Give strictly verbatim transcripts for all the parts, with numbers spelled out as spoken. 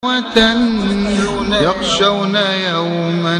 يخشون يوما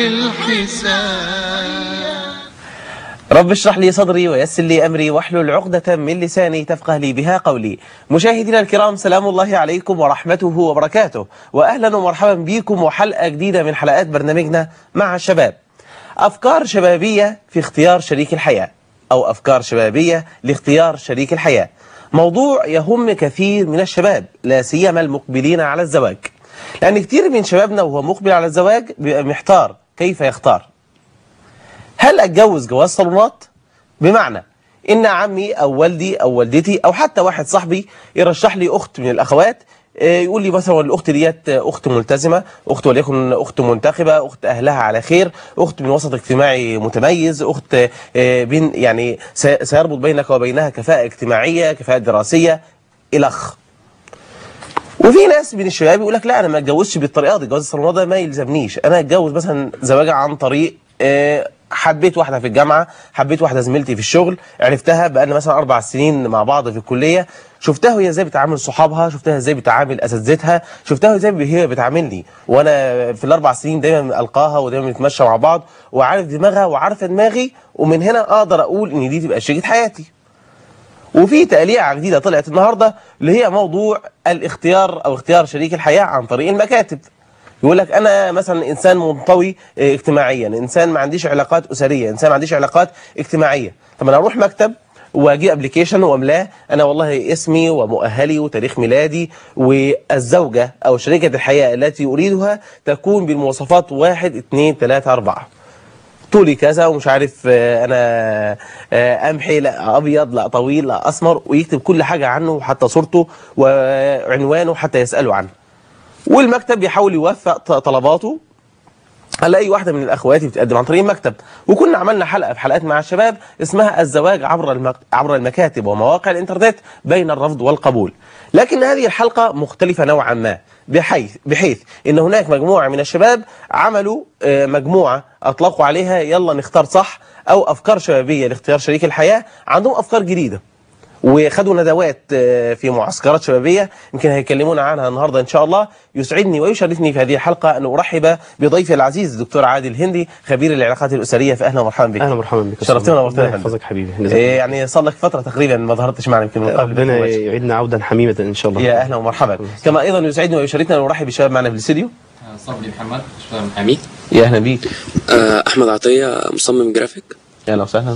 للحساب. رب اشرح لي صدري ويسر لي أمري واحلل عقدة من لساني تفقه لي بها قولي. مشاهدينا الكرام، سلام الله عليكم ورحمته وبركاته، وأهلا ومرحبا بكم وحلقة جديدة من حلقات برنامجنا مع الشباب. أفكار شبابية في اختيار شريك الحياة، أو أفكار شبابية لاختيار شريك الحياة، موضوع يهم كثير من الشباب، لا سيما المقبلين على الزواج، لأن كثير من شبابنا وهو مقبل على الزواج بيبقى محتار كيف يختار. هل أتجوز جواز صالونات؟ بمعنى إن عمي أو والدي أو والدتي أو حتى واحد صاحبي يرشح لي أخت من الأخوات، يقول لي مثلا الأخت ديت أخت ملتزمة، أخت وليكن أخت منتخبة، أخت أهلها على خير، أخت من وسط اجتماعي متميز، أخت بين يعني سيربط بينك وبينها كفاءة اجتماعية، كفاءة دراسية إلخ. وفي ناس من الشباب يقول لك لا، أنا ما أتجوزش بالطريقة دي، جواز الصالونات ده ما يلزمنيش، أنا أتجوز مثلا زواجة عن طريق حبيت واحدة في الجامعة، حبيت واحدة زميلتي في الشغل، عرفتها بقالنا مثلا أربع سنين مع بعض في الكلية، شفتها وهي ازاي بتعامل صحابها، شفتها ازاي بتعامل اساتذتها، شفتها ازاي هي بتعاملني، وانا في الاربع سنين دايما القاها ودايما نتمشى مع بعض، وعارف دماغها وعارفه دماغي، ومن هنا اقدر اقول ان دي تبقى شريكة حياتي. وفي تقليعة جديدة طلعت النهارده اللي هي موضوع الاختيار او اختيار شريك الحياة عن طريق المكاتب. يقول لك انا مثلا انسان منطوي اجتماعيا، انسان ما عنديش علاقات اسريه، انسان ما عنديش علاقات اجتماعيه، طب انا اروح مكتب واجي ابلكيشن واملاه انا والله اسمي ومؤهلي وتاريخ ميلادي، والزوجه او شريكه الحياه التي اريدها تكون بالمواصفات واحد اثنين ثلاثة أربعة، طولي كذا ومش عارف انا امحي لا ابيض لا طويل لا اسمر، ويكتب كل حاجه عنه وحتى صورته وعنوانه حتى يسالوا عنه. والمكتب يحاول يوفق طلباته. الاقي واحده من الاخوات بتقدم عن طريق المكتب، وكنا عملنا حلقه في حلقات مع الشباب اسمها الزواج عبر المك... عبر المكاتب ومواقع الانترنت بين الرفض والقبول. لكن هذه الحلقه مختلفه نوعا ما، بحيث بحيث ان هناك مجموعه من الشباب عملوا مجموعه اطلقوا عليها يلا نختار صح، او افكار شبابيه لاختيار شريك الحياه، عندهم افكار جديده وخدوا ندوات في معسكرات شبابية، يمكن هيكلمونا عنها النهاردة إن شاء الله. يسعدني ويشرفني في هذه الحلقة أن أرحب بضيفي العزيز الدكتور عادل هندي، خبير العلاقات الأسرية، فأهلا ومرحبا بك. أهلا ومرحبا بك، شرفتنا ونورتنا. الله يحفظك حبيبي. يعني صار لك فترة تقريبا ما ظهرتش معنا، يمكن ربنا يعيدنا عودا حميمة إن شاء الله. يا أهلا ومرحبا. كما أيضا يسعدني ويشرفنا أن نرحب بالشباب معنا في الاستديو. صبري محمد، شباب حميد. يا أهلا بيك. أحمد عطية، مصمم جرافيك. أهلا وسهلا.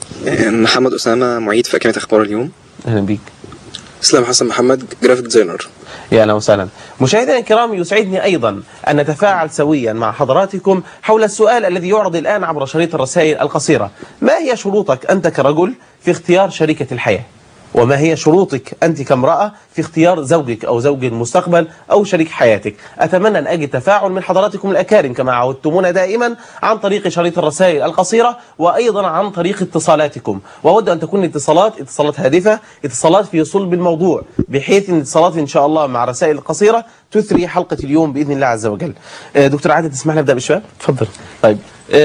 محمد أسامة، معيد في أكاديمية أخبار اليوم. أهلا بيك. اسلام حسن محمد، جرافيك ديزاينر. يا اهلا وسهلا. مشاهدينا الكرام، يسعدني ايضا ان نتفاعل سويا مع حضراتكم حول السؤال الذي يعرض الان عبر شريط الرسائل القصيره. ما هي شروطك انت كرجل في اختيار شريكه الحياه؟ وما هي شروطك أنت كامرأة في اختيار زوجك أو زوج المستقبل أو شريك حياتك؟ أتمنى أن أجد تفاعل من حضراتكم الأكارم كما عودتمونا دائما عن طريق شريط الرسائل القصيرة، وأيضا عن طريق اتصالاتكم، وأود أن تكون اتصالات اتصالات هادفة، اتصالات في صلب الموضوع، بحيث أن اتصالات إن شاء الله مع رسائل القصيرة تثري حلقة اليوم بإذن الله عز وجل. دكتور عادل، تسمح لي أبدأ بالشباب؟ تفضل. طيب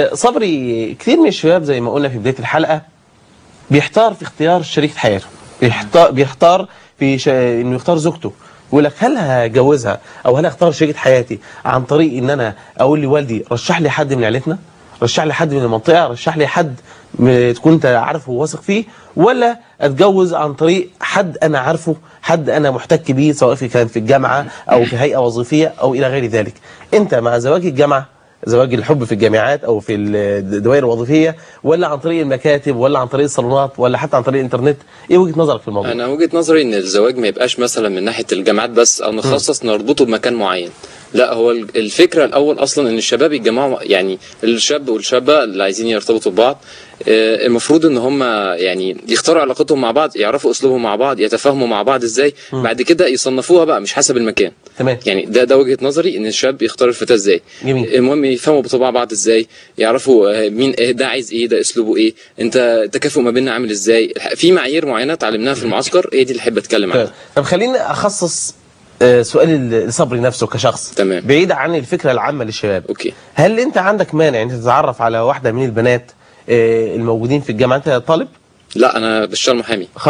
صبري، كثير من الشباب زي ما قلنا في بداية الحلقة بيحتار في اختيار شريك حياته، بيحتار بيختار في ش... انه يختار زوجته، يقول لك هل هجوزها او هل اختار شريكة حياتي عن طريق ان انا اقول لوالدي رشح لي حد من عيلتنا، رشح لي حد من المنطقه، رشح لي حد تكون انت عارفه وواثق فيه، ولا اتجوز عن طريق حد انا عارفه، حد انا محتك بيه سواء في كان في الجامعه او في هيئه وظيفيه او الى غير ذلك. انت مع زواج الجامعه، زواج الحب في الجامعات او في الدوائر الوظيفيه، ولا عن طريق المكاتب، ولا عن طريق الصالونات، ولا حتى عن طريق الانترنت؟ ايه وجهه نظرك في الموضوع؟ انا وجهه نظري ان الزواج ما يبقاش مثلا من ناحيه الجامعات بس، او نخصص نربطه بمكان معين. لا، هو الفكره الاول اصلا ان الشباب يتجمعوا، يعني الشاب والشابه اللي عايزين يرتبطوا ببعض المفروض ان هم يعني يختاروا علاقتهم مع بعض، يعرفوا اسلوبهم مع بعض، يتفاهموا مع بعض ازاي، م. بعد كده يصنفوها بقى مش حسب المكان. تمام. يعني ده ده وجهه نظري، ان الشاب يختار الفتاه ازاي. جميل. المهم يفهموا بطباع بعض ازاي، يعرفوا مين ده عايز ايه، ده اسلوبه ايه، انت التكافؤ ما بيننا عامل ازاي، في معايير معينه اتعلمناها في المعسكر، هي دي اللي احب اتكلم عنها. طب خليني اخصص سؤال لصبري نفسه كشخص، تمام، بعيد عن الفكره العامه للشباب. اوكي. هل انت عندك مانع ان تتعرف على واحده من البنات الموجودين في الجامعه؟ انت طالب؟ لا، انا بشتغل محامي. خلصت.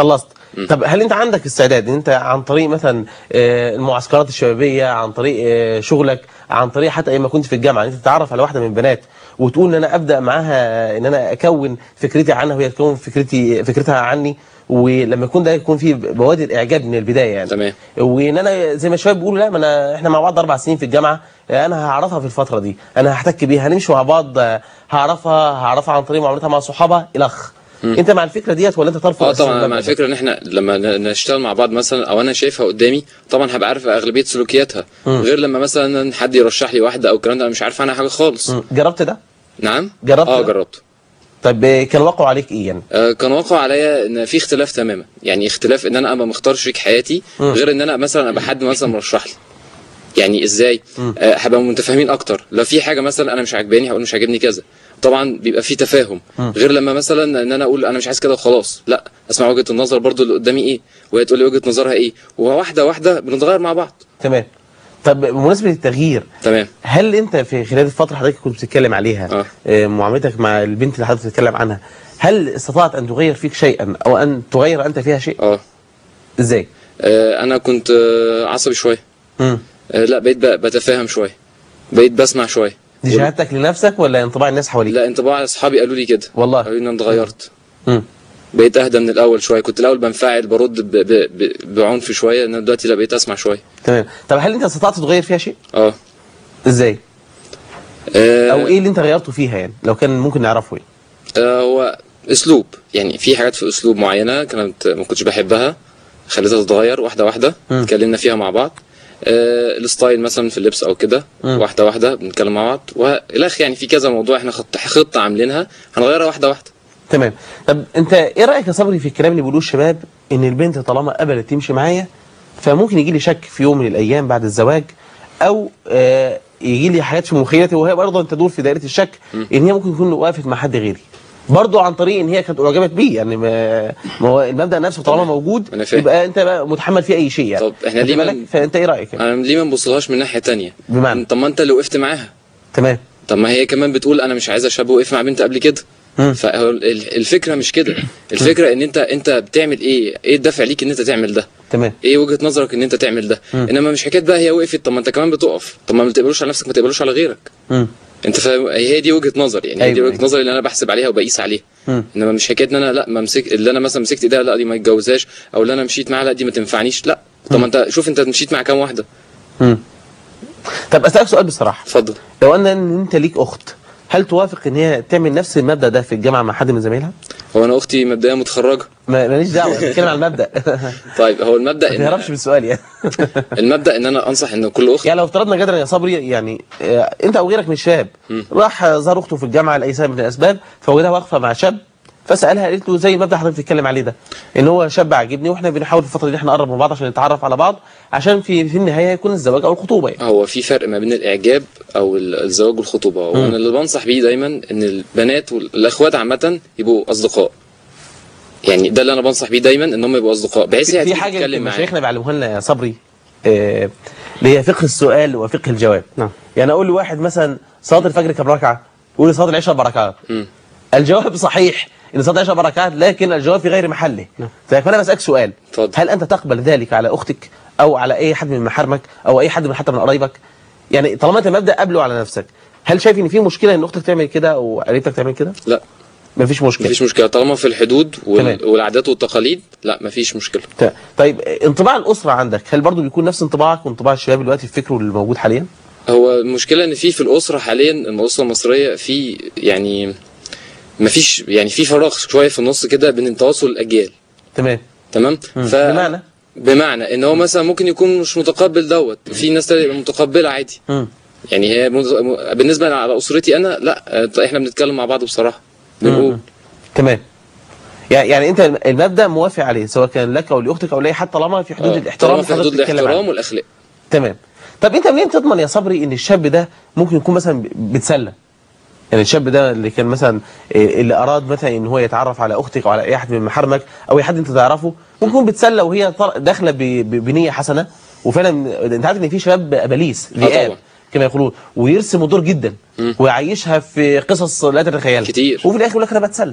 طب هل انت عندك استعداد ان انت عن طريق مثلا آه، المعسكرات الشبابيه، عن طريق آه، شغلك، عن طريق حتى ايام ما كنت في الجامعه، ان انت تتعرف على واحده من البنات وتقول ان انا ابدا معاها ان انا اكون فكرتي عنها وهي تكون فكرتي فكرتها عني، ولما يكون ده يكون فيه بوادر اعجاب من البدايه يعني. تمام. وان انا زي ما الشباب بيقولوا لا، ما انا احنا مع بعض اربع سنين في الجامعه، انا هعرفها في الفتره دي، انا هحتك بيها، هنمشي مع بعض، هعرفها هعرفها عن طريق معاملتها مع صحابها الخ. انت مع الفكره ديت ولا انت ترفض؟ اه طبعا مع الفكره ان احنا لما نشتغل مع بعض مثلا، او انا شايفها قدامي طبعا هبقى عارف اغلبيه سلوكياتها، مم. غير لما مثلا حد يرشح لي واحده او الكلام ده انا مش عارف عنها حاجه خالص. مم. جربت ده؟ نعم جربت اه ده؟ جربته. طب كان واقعه عليك ايه يعني؟ آه كان واقع عليا ان في اختلاف تماما، يعني اختلاف ان انا ابقى مختار شريك حياتي مم. غير ان انا مثلا ابقى حد مثلا مرشح لي. يعني ازاي؟ آه هبقى متفاهمين اكتر، لو في حاجه مثلا انا مش عاجباني هقول مش عاجبني كذا، طبعا بيبقى في تفاهم. مم. غير لما مثلا ان انا اقول انا مش عايز كده وخلاص، لا اسمع وجهه النظر برضو اللي قدامي ايه، وهي تقول لي وجهه نظرها ايه، وواحده واحده بنتغير مع بعض. تمام. طب بمناسبه التغيير، تمام. هل انت في خلال الفتره حضرتك كنت بتتكلم عليها آه. آه، معاملتك مع البنت اللي حضرتك بتتكلم عنها، هل استطاعت ان تغير فيك شيئا او ان تغير انت فيها شيء؟ اه ازاي؟ آه، انا كنت آه، عصبي شويه. امم آه، لا بقيت ب- بتفاهم شويه، بقيت بسمع شويه. دي شهادتك لنفسك ولا انطباع الناس حواليك؟ لا انطباع اصحابي قالوا لي كده والله. قالوا لي ان انا اتغيرت. امم بقيت اهدى من الاول شويه، كنت الاول بنفعل برد ب... ب... ب... بعنف شويه، ان دلوقتي لا بقيت اسمع شويه. تمام. طب هل انت استطعت تغير فيها شيء؟ اه ازاي؟ آه، او ايه اللي انت غيرته فيها يعني، لو كان ممكن نعرفه ايه؟ آه، هو اسلوب، يعني في حاجات في اسلوب معينه كانت ما كنتش بحبها خليتها تتغير واحده واحده، مم. اتكلمنا فيها مع بعض. آه، الستايل مثلا في اللبس او كده، مم. واحده واحده بنتكلم مع بعض، والاخ يعني في كذا موضوع احنا خط... خطه عاملينها هنغيرها واحده واحده. تمام. طب انت ايه رايك يا صبري في الكلام اللي بيقولوه الشباب ان البنت طالما قبلت تمشي معايا فممكن يجي لي شك في يوم من الايام بعد الزواج، او آه يجي لي حاجات في مخيلتي وهي برضه تدور في دائره الشك ان هي ممكن تكون وقفت مع حد غيري، برضه عن طريق ان هي كانت اعجبت بيه، يعني ما ما هو المبدا نفسه طالما موجود أنا فاهم. يبقى انت بقى متحمل فيه اي شيء يعني. طب احنا واخد ليه ما- بالك؟ فانت ايه رايك يعني؟ انا ليه ما نبصلهاش من ناحيه تانية؟ بمعنى؟ طب ما انت اللي وقفت معاها، تمام. طب ما هي كمان بتقول انا مش عايزه شاب وقف مع بنت قبل كده. مم. فالفكره مش كده، الفكره ان انت انت بتعمل ايه، ايه الدافع ليك ان انت تعمل ده، تمام. ايه وجهه نظرك ان انت تعمل ده. مم. انما مش حكايه بقى هي وقفت طب ما انت كمان بتقف، طب ما تقبلوش على نفسك ما تقبلوش على غيرك. مم. انت فاهم، هي دي وجهه نظر يعني، هي أيوة دي وجهه أيوة. نظري اللي انا بحسب عليها وبقيس عليها. مم. انما مش حكايه ان انا لا ما مسك اللي انا مثلا مسكت ايديها لا دي ما يتجوزهاش، او اللي انا مشيت معاها لا دي ما تنفعنيش، لا. طب ما انت شوف انت مشيت مع كام واحده. مم. طب اسالك سؤال بصراحه، اتفضل. لو ان ان انت ليك اخت، هل توافق ان هي تعمل نفس المبدا ده في الجامعه مع حد من زمايلها؟ هو انا اختي مبدئيا متخرجه. ما- ماليش دعوه، بتكلم عن المبدا. طيب هو المبدا ما إن تهربش بالسؤال يعني. المبدا ان انا انصح ان كل اخت يعني لو افترضنا جدلا يا صبري، يعني آه، انت او غيرك من الشباب راح زار اخته في الجامعه لاي سبب من الاسباب، فوجدها واقفه مع شاب فسالها، قالت له زي المبدا حضرتك بتتكلم عليه ده، ان هو شاب عاجبني واحنا بنحاول في الفتره دي احنا نقرب من بعض عشان نتعرف على بعض، عشان في في النهايه يكون الزواج او الخطوبه يعني. هو في فرق ما بين الاعجاب او ال- الزواج والخطوبه، وانا اللي بنصح بيه دايما ان البنات والاخوات عامه يبقوا اصدقاء. يعني ده اللي انا بنصح بيه دايما ان هم يبقوا اصدقاء، بحيث في هي في تيجي حاجه تتكلم يمكن معاك. مشايخنا بيعلموها لنا يا صبري، آه، اللي هي فقه السؤال وفقه الجواب. نعم. يعني اقول لواحد مثلا صلاه الفجر كم ركعه؟ يقول لي صلاه العشاء بركات. مم. الجواب صحيح ان صلاه العشاء بركات، لكن الجواب في غير محله. نعم. فانا بسالك سؤال، اتفضل. هل انت تقبل ذلك على اختك او على اي حد من محارمك او اي حد من حتى من قرايبك؟ يعني طالما انت المبدا قبله على نفسك، هل شايف ان في مشكله ان اختك تعمل كده او قريبتك تعمل كده؟ لا مفيش مشكله. مفيش مشكله طالما في الحدود تمام. وال... والعادات والتقاليد، لا مفيش مشكله. ت- طيب انطباع الاسره عندك هل برضو بيكون نفس انطباعك وانطباع الشباب دلوقتي في فكره اللي موجود حاليا؟ هو المشكله ان في في الاسره حاليا، إن الاسره المصريه في يعني مفيش يعني في فراغ شويه في النص كده بين تواصل الاجيال. تمام. تمام. ف... بمعنى؟ بمعنى ان هو مثلا ممكن يكون مش متقبل دوت، في ناس تانية متقبله عادي. مم. يعني هي مز- م- بالنسبه على اسرتي انا لا، آه، احنا بنتكلم مع بعض بصراحه بنقول. مم. تمام. يعني يعني انت المبدا موافق عليه سواء كان لك او لاختك او لاي حد طالما في حدود آه، الاحترام طالما في اللي حدود حضرتك بتتكلم الاحترام عنه. والاخلاق. تمام. طب انت منين تضمن يا صبري ان الشاب ده ممكن يكون مثلا بيتسلى؟ يعني الشاب ده اللي كان مثلا إيه، اللي اراد مثلا ان هو يتعرف على اختك او على اي حد من محارمك او اي حد انت تعرفه، ممكن يكون بيتسلى وهي طر- داخله ب- ب- بنيه حسنه، وفعلا انت عارف ان في شباب اباليس ذئاب طبعا. كما يقولون، ويرسموا دور جدا مم. ويعيشها في قصص لا تتخيلها كتير. وفي الاخر يقول لك انا بتسلى.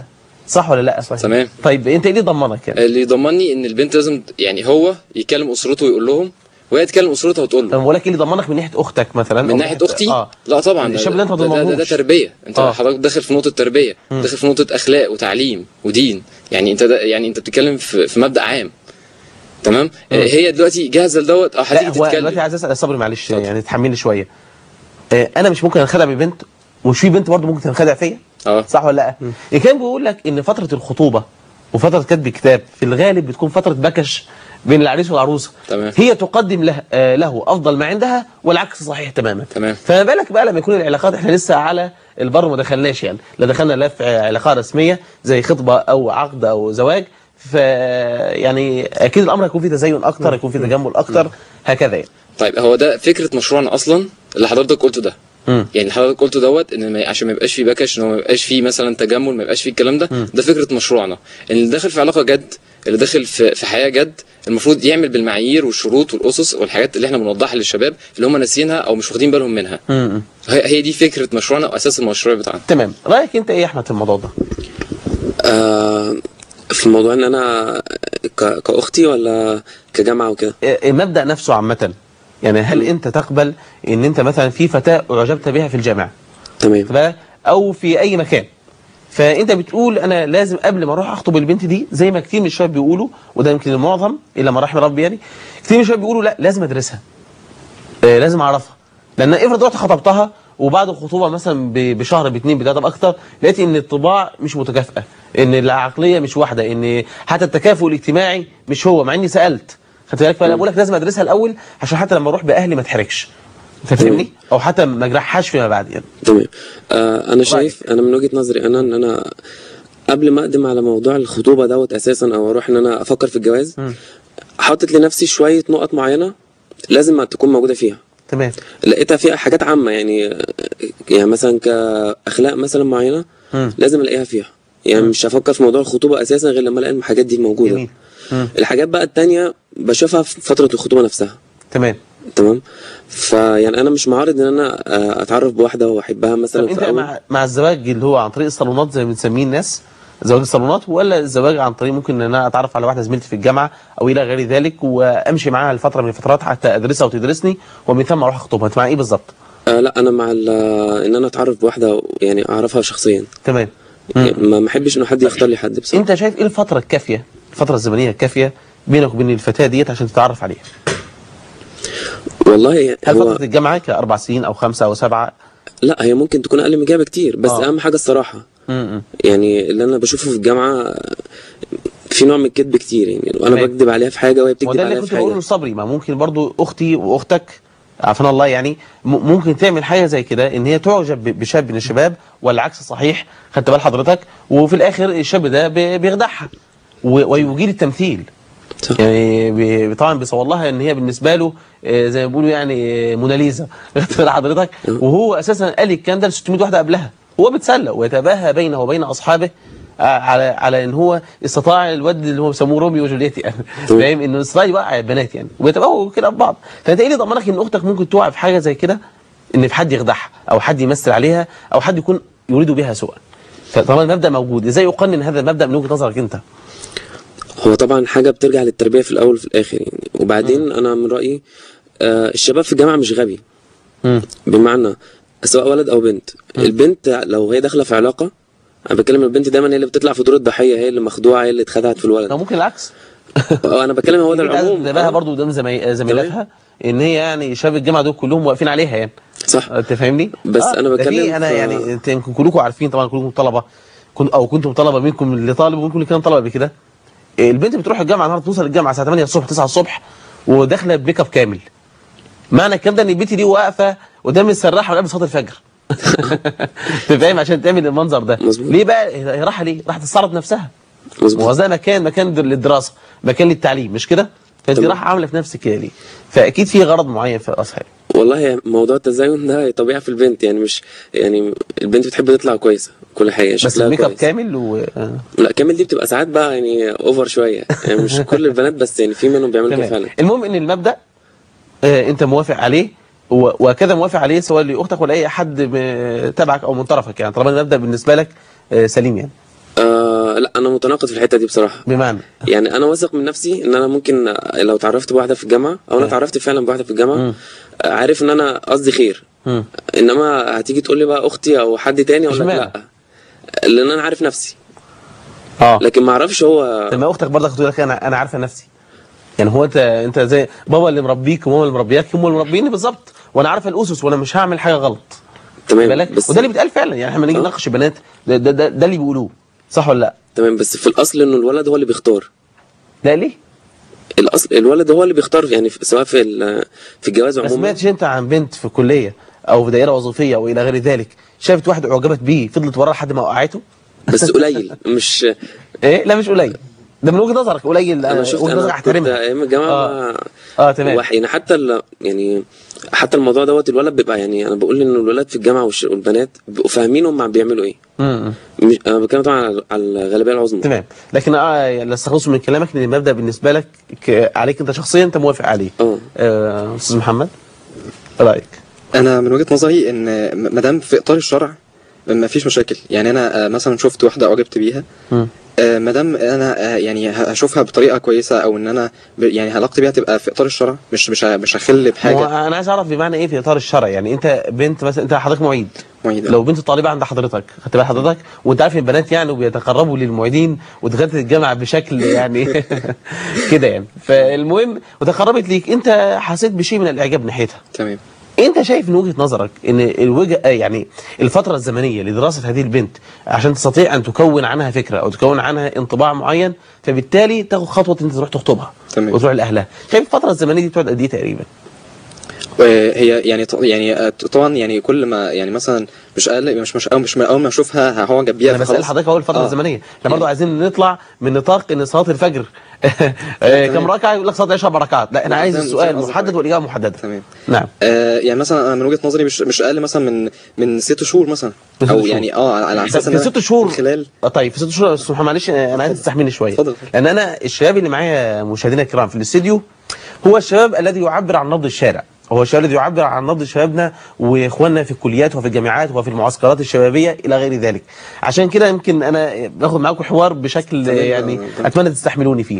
صح ولا لا؟ صحيح. تمام. طيب انت ايه اللي ضمنك يعني؟ اللي يضمني ان البنت لازم يعني هو يكلم اسرته ويقول لهم، وهي تكلم اسرتها وتقول طب له. بقول لك ايه اللي ضمنك من ناحيه اختك مثلا؟ من ناحيه اختي؟ اه لا طبعا، الشاب اللي انت ما ده, ده, ده, ده تضمنهوش. تربيه. انت آه. حضرتك داخل في نقطه تربيه، مم. داخل في نقطه اخلاق وتعليم ودين، يعني انت ده يعني انت بتتكلم في, في مبدا عام. تمام. مم. هي دلوقتي جاهزه لدوت او لا هتيجي هو دلوقتي تتكلم. عايز اسال صبري معلش اتفضل. يعني تحملني شويه. آه انا مش ممكن انخدع ببنت ومش في بنت برضه ممكن تنخدع فيا؟ اه صح ولا لا؟ اللي كان بيقول لك ان فتره الخطوبه وفتره كتب الكتاب في الغالب بتكون فتره بكش بين العريس والعروسه. تمام. هي تقدم له آه له افضل ما عندها والعكس صحيح تماما. تمام. فما بالك بقى لما يكون العلاقات، احنا لسه على البر ما دخلناش يعني، لا دخلنا لا في علاقه رسميه زي خطبه او عقد او زواج، ف يعني اكيد الامر هيكون فيه تزين اكتر، هيكون فيه تجمل اكتر هكذا يعني. طيب هو ده فكره مشروعنا اصلا اللي حضرتك قلته ده. مم. يعني اللي حضرتك قلته دوت ان ما عشان ما يبقاش فيه بكش، ان هو ما يبقاش فيه مثلا تجمل، ما يبقاش فيه الكلام ده. مم. ده فكره مشروعنا، ان اللي داخل في علاقه جد، اللي داخل في في حياه جد، المفروض يعمل بالمعايير والشروط والاسس والحاجات اللي احنا بنوضحها للشباب اللي هم ناسيينها او مش واخدين بالهم منها. مم. هي هي دي فكره مشروعنا واساس المشروع بتاعنا. تمام. رايك انت ايه يا احمد في الموضوع ده؟ آه في الموضوع ان انا ك- كاختي ولا كجامعه وكده؟ آه، المبدا نفسه عامه، يعني هل انت تقبل ان انت مثلا في فتاه اعجبت بها في الجامعه تمام. تمام او في اي مكان، فانت بتقول انا لازم قبل ما اروح اخطب البنت دي، زي ما كتير من الشباب بيقولوا، وده يمكن المعظم الا ما رحم ربي يعني، كتير من الشباب بيقولوا لا لازم ادرسها، آه، لازم اعرفها، لان افرض رحت خطبتها وبعد الخطوبه مثلا ب- بشهر باثنين بثلاثه باكتر لقيت ان الطباع مش متكافئه، ان العقليه مش واحده، ان حتى التكافؤ الاجتماعي مش هو، مع اني سالت خدت بالك، فانا بقول لك لازم ادرسها الاول عشان حتى لما اروح باهلي ما اتحرجش، انت فاهمني؟ او حتى ما اجرحهاش فيما بعد يعني. تمام. آه انا شايف، انا من وجهه نظري انا ان انا قبل ما اقدم على موضوع الخطوبه دوت اساسا او اروح ان انا افكر في الجواز، مم. حاطط لنفسي شويه نقط معينه لازم تكون موجوده فيها. تمام. لقيتها فيها حاجات عامه، يعني يعني مثلا كاخلاق مثلا معينه مم. لازم الاقيها فيها، يعني مش هفكر في موضوع الخطوبه اساسا غير لما الاقي الحاجات دي موجوده. جميل. مم. الحاجات بقى التانية بشوفها في فتره الخطوبه نفسها. تمام. تمام. فيعني انا مش معارض ان انا آه، اتعرف بواحده واحبها مثلا طب في انت اول. مع مع الزواج اللي هو عن طريق الصالونات زي ما بنسميه الناس، زواج الصالونات، ولا الزواج عن طريق ممكن ان انا اتعرف على واحده زميلتي في الجامعه او الى غير ذلك وامشي معاها لفتره من الفترات حتى ادرسها وتدرسني ومن ثم اروح اخطبها؟ انت مع ايه بالظبط؟ آه لا، انا مع ال- ان انا اتعرف بواحده يعني اعرفها شخصيا. تمام. يعني ما ما احبش ان حد يختار لي حد بصراحه. انت شايف ايه الفتره الكافيه، الفتره الزمنيه الكافيه بينك وبين الفتاه ديت عشان تتعرف عليها؟ والله هل هو فتره الجامعه كاربع سنين او خمسه او سبعه؟ لا، هي ممكن تكون اقل من كده بكتير، بس آه. اهم حاجه الصراحه. امم يعني اللي انا بشوفه في الجامعه في نوع من الكذب كتير، يعني وانا تمام. بكذب عليها في حاجه وهي بتكذب وده اللي عليها كنت في بقوله حاجه. لصبري، ما ممكن برضو اختي واختك عافانا الله يعني م- ممكن تعمل حاجه زي كده، ان هي تعجب ب- بشاب من الشباب والعكس صحيح، خدت بال حضرتك، وفي الاخر الشاب ده ب- بيخدعها و- ويجيل التمثيل. صح. يعني بي- طبعا بيصور لها ان هي بالنسبه له آه، زي ما بيقولوا يعني آه، موناليزا، خدت بال حضرتك، وهو اساسا قال الكلام ده ل ستمائة واحده قبلها، هو بيتسلى ويتباهى بينه وبين اصحابه آه، على على ان هو استطاع الود اللي هو بيسموه روميو وجولييت يعني، فاهم انه استطاع يوقع البنات يعني، ويتباهوا كده ببعض. فانت ايه اللي ضمنك ان اختك ممكن تقع في حاجه زي كده، ان في حد يخدعها او حد يمثل عليها او حد يكون يريد بها سوءا؟ فطبعا المبدا موجود، ازاي يقنن هذا المبدا من وجهه نظرك انت؟ هو طبعا حاجه بترجع للتربيه في الاول وفي الاخر يعني. وبعدين انا من رايي آه الشباب في الجامعه مش غبي. امم بمعنى سواء ولد او بنت، البنت لو هي داخله في علاقه، انا بتكلم البنت دايما هي اللي بتطلع في دور الضحيه، هي اللي مخدوعه، هي اللي اتخدعت في الولد. او ممكن العكس. اه انا بتكلم هو ده العموم. ده آه. برضه قدام زمي... زميلاتها ان هي يعني شباب الجامعه دول كلهم واقفين عليها يعني. صح. انت فاهمني؟ بس آه أنا ده بتكلم في انا في- يعني انت يمكن كلكم عارفين طبعا، كلكم طلبه كن... او كنتم طلبه، منكم اللي طالب ومنكم اللي كان طلبه قبل كده. البنت بتروح الجامعه النهارده، توصل الجامعه الساعه ثمانية الصبح تسعة الصبح وداخله بميك اب كامل. معنى الكلام ده ان البنت دي واقفه قدام السراح ولا قبل صلاه الفجر. انت فاهم؟ عشان تعمل المنظر ده. مظبوط. ليه بقى هي رايحه ليه؟ راحت تستعرض نفسها. مظبوط. هو ده مكان مكان للدراسه، مكان للتعليم، مش كده؟ فانت تمام. رايحه عامله في نفسك كده ليه؟ فاكيد في غرض معين في الاصحاب. والله موضوع التزين ده طبيعي في البنت، يعني مش يعني البنت بتحب تطلع كويسه كل حاجه، بس شكلها الميك اب كويس. كامل و لا كامل دي بتبقى ساعات بقى يعني اوفر شويه، يعني مش كل البنات بس يعني في منهم بيعملوا كده تمام. فعلا. المهم ان المبدا آه انت موافق عليه و- وكذا موافق عليه سواء لاختك ولا اي حد م- تبعك او من طرفك يعني، طالما المبدا بالنسبه لك آه سليم يعني. آه لا انا متناقض في الحته دي بصراحه. بمعنى يعني انا واثق من نفسي ان انا ممكن لو اتعرفت بواحده في الجامعه او انا اتعرفت فعلا بواحده في الجامعه آه عارف ان انا قصدي خير. م. انما هتيجي تقول لي بقى اختي او حد تاني اقول لك لا، لان انا عارف نفسي. اه لكن ما اعرفش هو. طب ما اختك برضك تقول لك انا انا عارفه نفسي. يعني هو انت انت زي بابا اللي مربيك وماما اللي مربياك، هم اللي مربيني بالظبط، وانا عارفه الاسس وانا مش هعمل حاجه غلط. تمام. بس وده اللي بيتقال فعلا، يعني احنا لما نيجي نناقش البنات ده, ده, ده, ده اللي بيقولوه، صح ولا لا؟ تمام. بس في الاصل انه الولد هو اللي بيختار. لا ليه؟ الاصل الولد هو اللي بيختار، يعني سواء في في الجواز عموما. ما سمعتش انت عن بنت في كليه او في دائره وظيفيه او الى غير ذلك شافت واحد اعجبت بيه فضلت وراه لحد ما وقعته؟ بس قليل مش ايه لا مش قليل، ده من وجهه نظرك قليل. انا شفت وجهه نظرك احترمها ايام الجامعه. اه, آه تمام. يعني حتى يعني حتى الموضوع دوت الولد بيبقى، يعني انا بقول ان الولاد في الجامعه والبنات بيبقوا فاهمين هم بيعملوا ايه. امم انا بتكلم طبعا على الغالبيه العظمى. تمام. لكن اه اللي استخلصه من كلامك ان المبدا بالنسبه لك عليك انت شخصيا انت موافق عليه. اه استاذ محمد رايك؟ انا من وجهه نظري ان ما دام في اطار الشرع ما فيش مشاكل. يعني انا مثلا شفت واحده اعجبت بيها، ما دام انا يعني هشوفها بطريقه كويسه او ان انا يعني علاقتي بيها تبقى في اطار الشرع، مش مش مش هخل بحاجه. انا عايز اعرف بمعنى ايه في اطار الشرع. يعني انت بنت مثلا، انت حضرتك معيد معيد لو بنت طالبه عند حضرتك، خدت بال حضرتك، وانت عارف البنات يعني وبيتقربوا للمعيدين ودخلت الجامعه بشكل يعني كده يعني، فالمهم وتقربت ليك، انت حسيت بشيء من الاعجاب ناحيتها. تمام. انت شايف من وجهه نظرك ان الوجه يعني الفتره الزمنيه لدراسه هذه البنت عشان تستطيع ان تكون عنها فكره او تكون عنها انطباع معين، فبالتالي تاخد خطوه انت تروح تخطبها وتروح لاهلها، شايف الفتره الزمنيه دي بتقعد قد ايه تقريبا؟ هي يعني يعني طبعا يعني كل ما يعني مثلا مش اقل مش مش مش اول ما اشوفها هعجب بيها. انا بسال حضرتك اهو الفتره آه. الزمنيه، احنا برضه عايزين نطلع من نطاق ان صلاه الفجر كم ركعه يقول لك صلاه عشر ركعات، لا انا عايز السؤال محدد والاجابه محدده. تمام. نعم. آه يعني مثلا انا من وجهه نظري مش مش اقل مثلا من من ست شهور مثلا، او يعني اه على اساس ان في ست شهور خلال اه طيب في ست شهور. سبحان معلش انا عايز تستحملني شويه. اتفضل. لان انا الشباب اللي معايا مشاهدينا الكرام في الاستديو هو الشباب الذي يعبر عن نبض الشارع، هو الشباب الذي يعبر عن نبض شبابنا واخواننا في الكليات وفي الجامعات وفي المعسكرات الشبابيه الى غير ذلك. عشان كده يمكن انا باخد معاكم حوار بشكل يعني اتمنى تستحملوني فيه.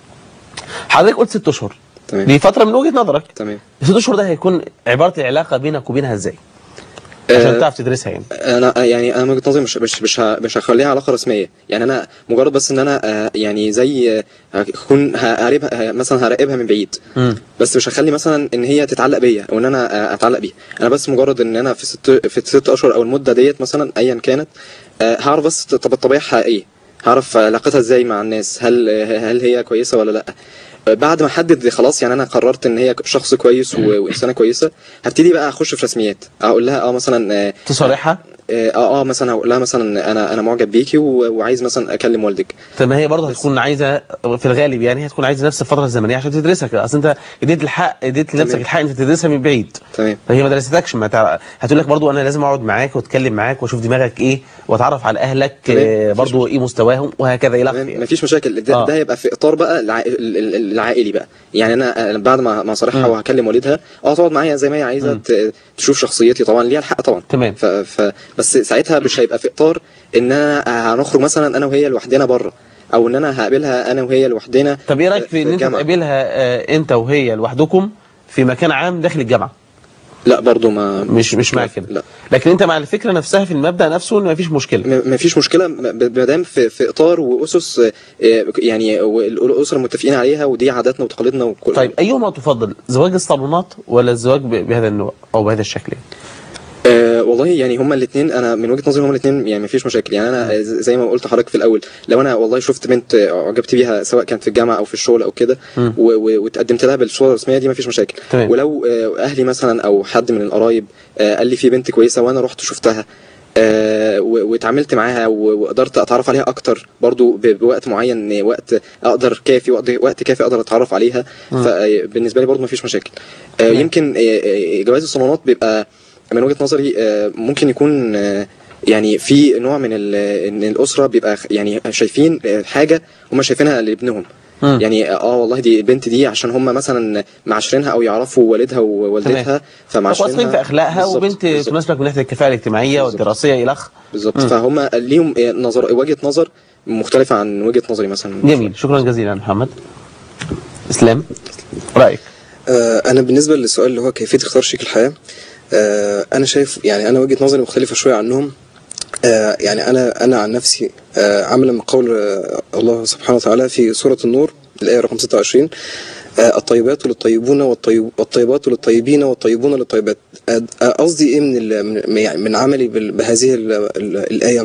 حضرتك قلت ست اشهر، دي فتره من وجهه نظرك. تمام. الست اشهر ده هيكون عباره العلاقه بينك وبينها ازاي؟ عشان تعرف تدرسها يعني. انا يعني انا من وجهه نظري مش مش مش مش هخليها علاقه رسميه. يعني انا مجرد بس ان انا يعني زي هكون هقربها مثلا هراقبها من بعيد، م. بس مش هخلي مثلا ان هي تتعلق بيا او ان انا اتعلق بيها. انا بس مجرد ان انا في ست في ست اشهر او المده ديت مثلا ايا كانت هعرف بس طب طبيعتها ايه، هعرف علاقتها ازاي مع الناس، هل هل هي كويسه ولا لا. بعد ما احدد خلاص يعني انا قررت ان هي شخص كويس وانسانه كويسه، هبتدي بقى اخش في رسميات. اقول لها اه مثلا تصارحها اه اه مثلا هقول لها مثلا انا انا معجب بيكي وعايز مثلا اكلم والدك. طب ما هي برضه هتكون عايزه في الغالب يعني هتكون عايزه نفس الفتره الزمنيه عشان تدرسك، اصل انت اديت الحق اديت لنفسك الحق انت تدرسها من بعيد. تمام. فهي ما درستكش، ما تع... هتقول لك برضه انا لازم اقعد معاك واتكلم معاك واشوف دماغك ايه واتعرف على اهلك آه برضه ايه مستواهم وهكذا الى اخره. ما فيش مشاكل. ده, آه. ده هيبقى في اطار بقى الع... العائلي بقى. يعني انا بعد ما ما اصارحها وهكلم والدها اه تقعد معايا زي ما هي عايزه ت... تشوف شخصيتي، طبعا ليها الحق طبعا. تمام. ف... ف... بس ساعتها مش هيبقى في اطار ان انا هنخرج مثلا انا وهي لوحدنا بره، او ان انا هقابلها انا وهي لوحدنا. طب ايه رايك في ان انت تقابلها آه انت وهي لوحدكم في مكان عام داخل الجامعه؟ لا برضو ما مش مش مع كده. لا. لكن انت مع الفكره نفسها في المبدا نفسه ان ما فيش مشكله. ما فيش مشكله ما دام في, في اطار واسس يعني الاسره متفقين عليها ودي عاداتنا وتقاليدنا وكل. طيب ايهما تفضل، زواج الصالونات ولا الزواج بهذا النوع او بهذا الشكل؟ أه والله يعني هما الاثنين انا من وجهه نظري هما الاثنين يعني ما فيش مشاكل. يعني انا زي ما قلت لحضرتك في الاول، لو انا والله شفت بنت اعجبت بيها سواء كانت في الجامعه او في الشغل او كده واتقدمت لها بالصوره الرسميه دي ما فيش مشاكل. طيب. ولو اهلي مثلا او حد من القرايب قال لي في بنت كويسه وانا رحت شفتها أه واتعاملت معاها وقدرت اتعرف عليها اكتر برضو بوقت معين، وقت اقدر كافي وقت كافي اقدر اتعرف عليها، فبالنسبه لي برضو ما فيش مشاكل. أه يمكن جواز الصالونات بيبقى من وجهة نظري ممكن يكون يعني في نوع من ان الاسره بيبقى يعني شايفين حاجه هم شايفينها لابنهم، يعني اه والله دي البنت دي عشان هم مثلا معاشرينها او يعرفوا والدها ووالدتها فمعاشرينها واثقين في اخلاقها وبنت تناسبك من ناحيه الكفاءه الاجتماعيه والدراسيه الى اخره. بالظبط. فهم ليهم نظر وجهه نظر مختلفه عن وجهه نظري مثلا. جميل، شكرا جزيلا محمد. اسلام رايك؟ آه انا بالنسبه للسؤال اللي هو كيفيه اختيار شريك الحياه، آه انا شايف يعني انا وجهه نظري مختلفه شويه عنهم. آه يعني انا انا عن نفسي آه عاملا من قول آه الله سبحانه وتعالى في سوره النور الايه رقم ستة وعشرين: آه الطيبات للطيبون والطيب والطيبات للطيبين والطيبون للطيبات. قصدي ايه من يعني من عملي بهذه ال ال الايه؟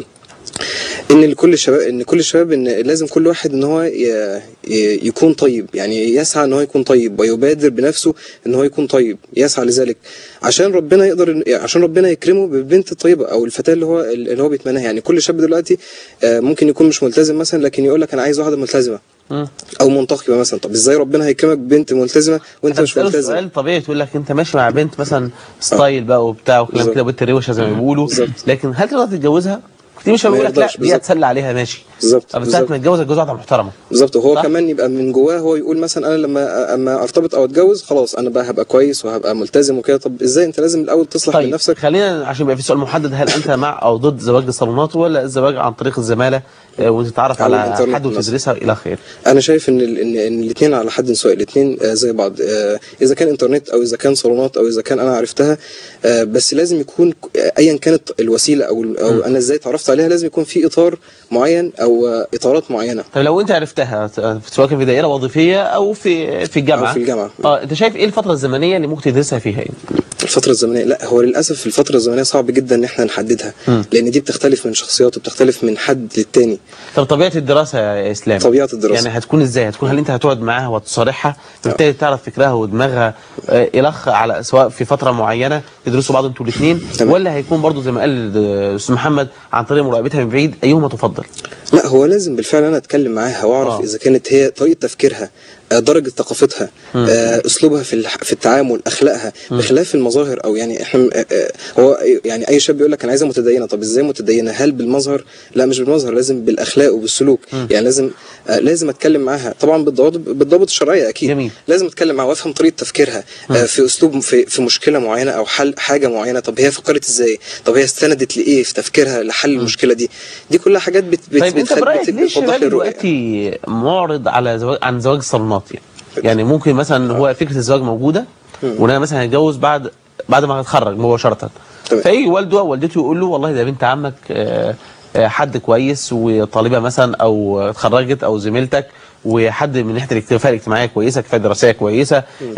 ان لكل الشباب ان كل الشباب ان لازم كل واحد ان هو يكون طيب، يعني يسعى ان هو يكون طيب ويبادر بنفسه ان هو يكون طيب، يسعى لذلك عشان ربنا يقدر عشان ربنا يكرمه بالبنت الطيبه او الفتاه اللي هو اللي هو بيتمناها. يعني كل شاب دلوقتي ممكن يكون مش ملتزم مثلا لكن يقول لك انا عايز واحده ملتزمه او منتقبه مثلا. طب ازاي ربنا هيكرمك ببنت ملتزمه وانت مش ملتزم؟ سؤال طبيعي تقول لك انت ماشي مع بنت مثلا ستايل بقى وبتاع وكلام كده بنت روشه زي ما بيقولوا، لكن هل تقدر تتجوزها؟ كتير مش هيقول لك لا دي هتسلى عليها ماشي. بالظبط. طب ساعه ما يتجوز الجوازه واحده محترمه. بالظبط. وهو كمان يبقى من جواه هو يقول مثلا انا لما اما ارتبط او اتجوز خلاص انا بقى هبقى كويس وهبقى ملتزم وكده. طب ازاي؟ انت لازم الاول تصلح طيب من نفسك. خلينا عشان يبقى في سؤال محدد، هل انت مع او ضد زواج الصالونات ولا الزواج عن طريق الزماله وتتعرف على حد وتدرسها الى خير؟ انا شايف ان ان, إن الاثنين على حد سواء، الاثنين زي بعض، اذا كان انترنت او اذا كان صالونات او اذا كان انا عرفتها، بس لازم يكون ايا كانت الوسيله او او انا ازاي اتعرفت عليها لازم يكون في اطار معين او اطارات معينه. طب لو انت عرفتها سواء كان في دائره وظيفيه او في في الجامعه أو في الجامعه اه انت شايف ايه الفتره الزمنيه اللي ممكن تدرسها فيها ايه؟ الفترة الزمنية، لا هو للأسف الفترة الزمنية صعب جدا إن احنا نحددها، م. لأن دي بتختلف من شخصيات وبتختلف من حد للتاني. طب طبيعة الدراسة يا إسلام؟ طبيعة الدراسة يعني هتكون إزاي؟ هتكون هل أنت هتقعد معاها وتصارحها بالتالي تعرف فكرها ودماغها آه إلخ على سواء في فترة معينة تدرسوا بعض أنتوا الاثنين، ولا هيكون برضو زي ما قال الأستاذ محمد عن طريق مراقبتها من بعيد؟ أيهما تفضل؟ لا هو لازم بالفعل أنا أتكلم معاها وأعرف آه. إذا كانت هي طريقة تفكيرها، درجة ثقافتها، أسلوبها في في التعامل، أخلاقها، بخلاف المظاهر. أو يعني إحنا هو يعني أي شاب يقول لك أنا عايزة متدينة. طب إزاي متدينة؟ هل بالمظهر؟ لا مش بالمظهر، لازم بالأخلاق وبالسلوك. م. يعني لازم لازم أتكلم معاها طبعا بالضوابط بالضوابط الشرعية أكيد. جميل. لازم أتكلم معاها وأفهم طريقة تفكيرها م. في أسلوب في في مشكلة معينة أو حل حاجة معينة. طب هي فكرت إزاي؟ طب هي استندت لإيه في تفكيرها لحل م. المشكلة دي؟ دي كلها حاجات بت بت طيب أنت برأيك ليه الشباب دلوقتي معرض على زواج عن زواج الصالونات؟ يعني ممكن مثلا هو فكره الزواج موجوده وان انا مثلا هتجوز بعد بعد ما هتخرج مباشره، فاي والده او والدته يقول له والله ده بنت عمك حد كويس وطالبه مثلا او اتخرجت او زميلتك وحد من ناحيه الكفاءه الاجتماعيه كويسه، كفاءه دراسيه كويسه،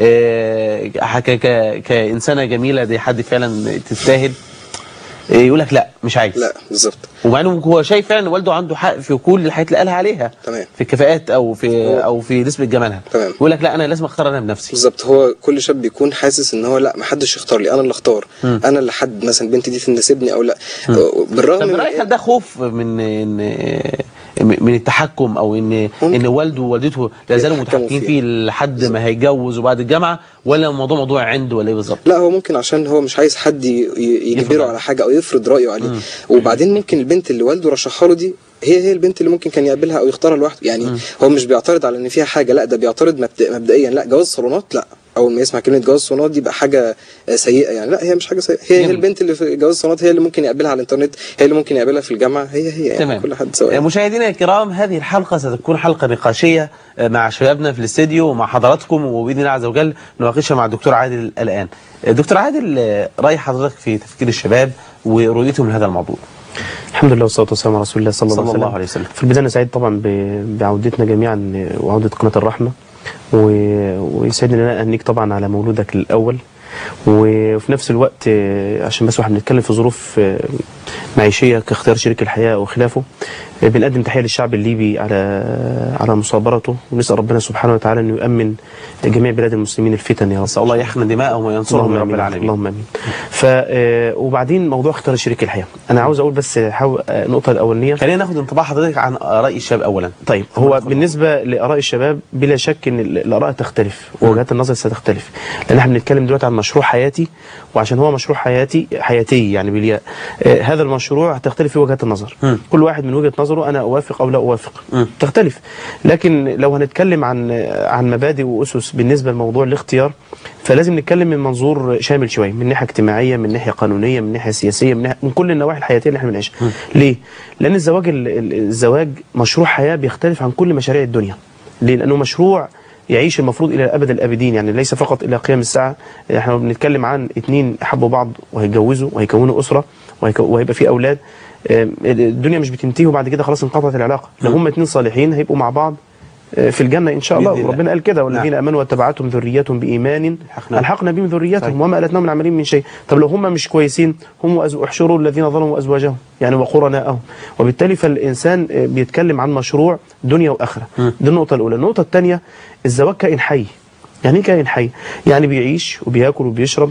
كانسانه جميله، دي حد فعلا تستاهل، يقول لك لا مش عايز. لا بالظبط. ومع انه هو شايف فعلا والده عنده حق في كل الحاجات اللي قالها عليها. تمام. في الكفاءات او في او في نسبه جمالها. تمام. يقول لك لا انا لازم اختار انا بنفسي. بالظبط. هو كل شاب بيكون حاسس ان هو لا ما حدش يختار لي، انا اللي اختار. م. انا اللي حد مثلا البنت دي تناسبني او لا. م. بالرغم من رايك هل ده خوف من ان من التحكم او ان ممكن. ان والده ووالدته لا زالوا متحكمين فيه لحد ما هيتجوز وبعد الجامعه، ولا الموضوع موضوع عنده ولا ايه بالظبط؟ لا هو ممكن عشان هو مش عايز حد يجبره على حاجه او يفرض رايه عليه. م. وبعدين ممكن البنت اللي والده رشحها له دي هي هي البنت اللي ممكن كان يقابلها او يختارها لوحده. يعني م. هو مش بيعترض على ان فيها حاجه، لا ده بيعترض مبدأ مبدئيا لا جواز صالونات، لا اول ما يسمع كلمه جواز صالونات دي يبقى حاجه سيئه. يعني لا هي مش حاجه سيئه، هي, هي البنت اللي في جواز صالونات هي اللي ممكن يقابلها على الانترنت، هي اللي ممكن يقابلها في الجامعه، هي هي يعني تمام. كل حد سواء. مشاهدينا الكرام، هذه الحلقه ستكون حلقه نقاشيه مع شبابنا في الاستديو ومع حضراتكم، وباذن الله عز وجل نناقشها مع الدكتور عادل الان. دكتور عادل، راي حضرتك في تفكير الشباب ورؤيتهم لهذا الموضوع؟ الحمد لله والصلاه والسلام على رسول الله صلى, صلى الله, الله عليه وسلم. في البدايه انا سعيد طبعا بعودتنا جميعا وعوده قناه الرحمه، ويسعدني ان انا اهنيك طبعا على مولودك الاول، وفي نفس الوقت عشان بس واحنا بنتكلم في ظروف معيشيه كاختيار شريك الحياه وخلافه، بنقدم تحيه للشعب الليبي على على مصابرته، ونسال ربنا سبحانه وتعالى انه يؤمن جميع بلاد المسلمين الفتن يا رب. نسال الله يحمي دماءهم وينصرهم يا رب العالمين. اللهم امين. ف وبعدين موضوع اختيار شريك الحياه، انا عاوز اقول بس حاول النقطه الاولانيه، خلينا ناخد انطباع حضرتك عن اراء الشباب اولا. طيب هو بالنسبه لاراء الشباب بلا شك ان الاراء تختلف ووجهات النظر ستختلف، لان احنا بنتكلم دلوقتي عن مشروع حياتي، وعشان هو مشروع حياتي حياتي يعني بالياء، آه هذا المشروع هتختلف فيه وجهات النظر. م. كل واحد من وجهه نظر نظره انا اوافق او لا اوافق، م. تختلف. لكن لو هنتكلم عن عن مبادئ واسس بالنسبه لموضوع الاختيار، فلازم نتكلم من منظور شامل شويه، من ناحيه اجتماعيه، من ناحيه قانونيه، من ناحيه سياسيه، من, ناحية من كل النواحي الحياتيه اللي احنا بنعيشها. ليه؟ لان الزواج الزواج مشروع حياه بيختلف عن كل مشاريع الدنيا. ليه؟ لانه مشروع يعيش المفروض الى ابد الابدين، يعني ليس فقط الى قيام الساعه. احنا بنتكلم عن اتنين حبوا بعض وهيتجوزوا وهيكونوا اسره وهيبقى في اولاد. الدنيا مش بتنتهي وبعد كده خلاص انقطعت العلاقه. لو هم اتنين صالحين هيبقوا مع بعض في الجنه ان شاء الله، وربنا قال كده والذين نعم. امنوا واتبعتهم ذريتهم بايمان الحقنا بهم ذريتهم وما التناهم من عملهم من شيء. طب لو هم مش كويسين، هم احشروا الذين ظلموا ازواجهم يعني وقرناءهم. وبالتالي فالانسان بيتكلم عن مشروع دنيا واخره. دي النقطه الاولى. النقطه الثانيه، الزواج كائن حي. يعني ايه كائن حي؟ يعني بيعيش وبياكل وبيشرب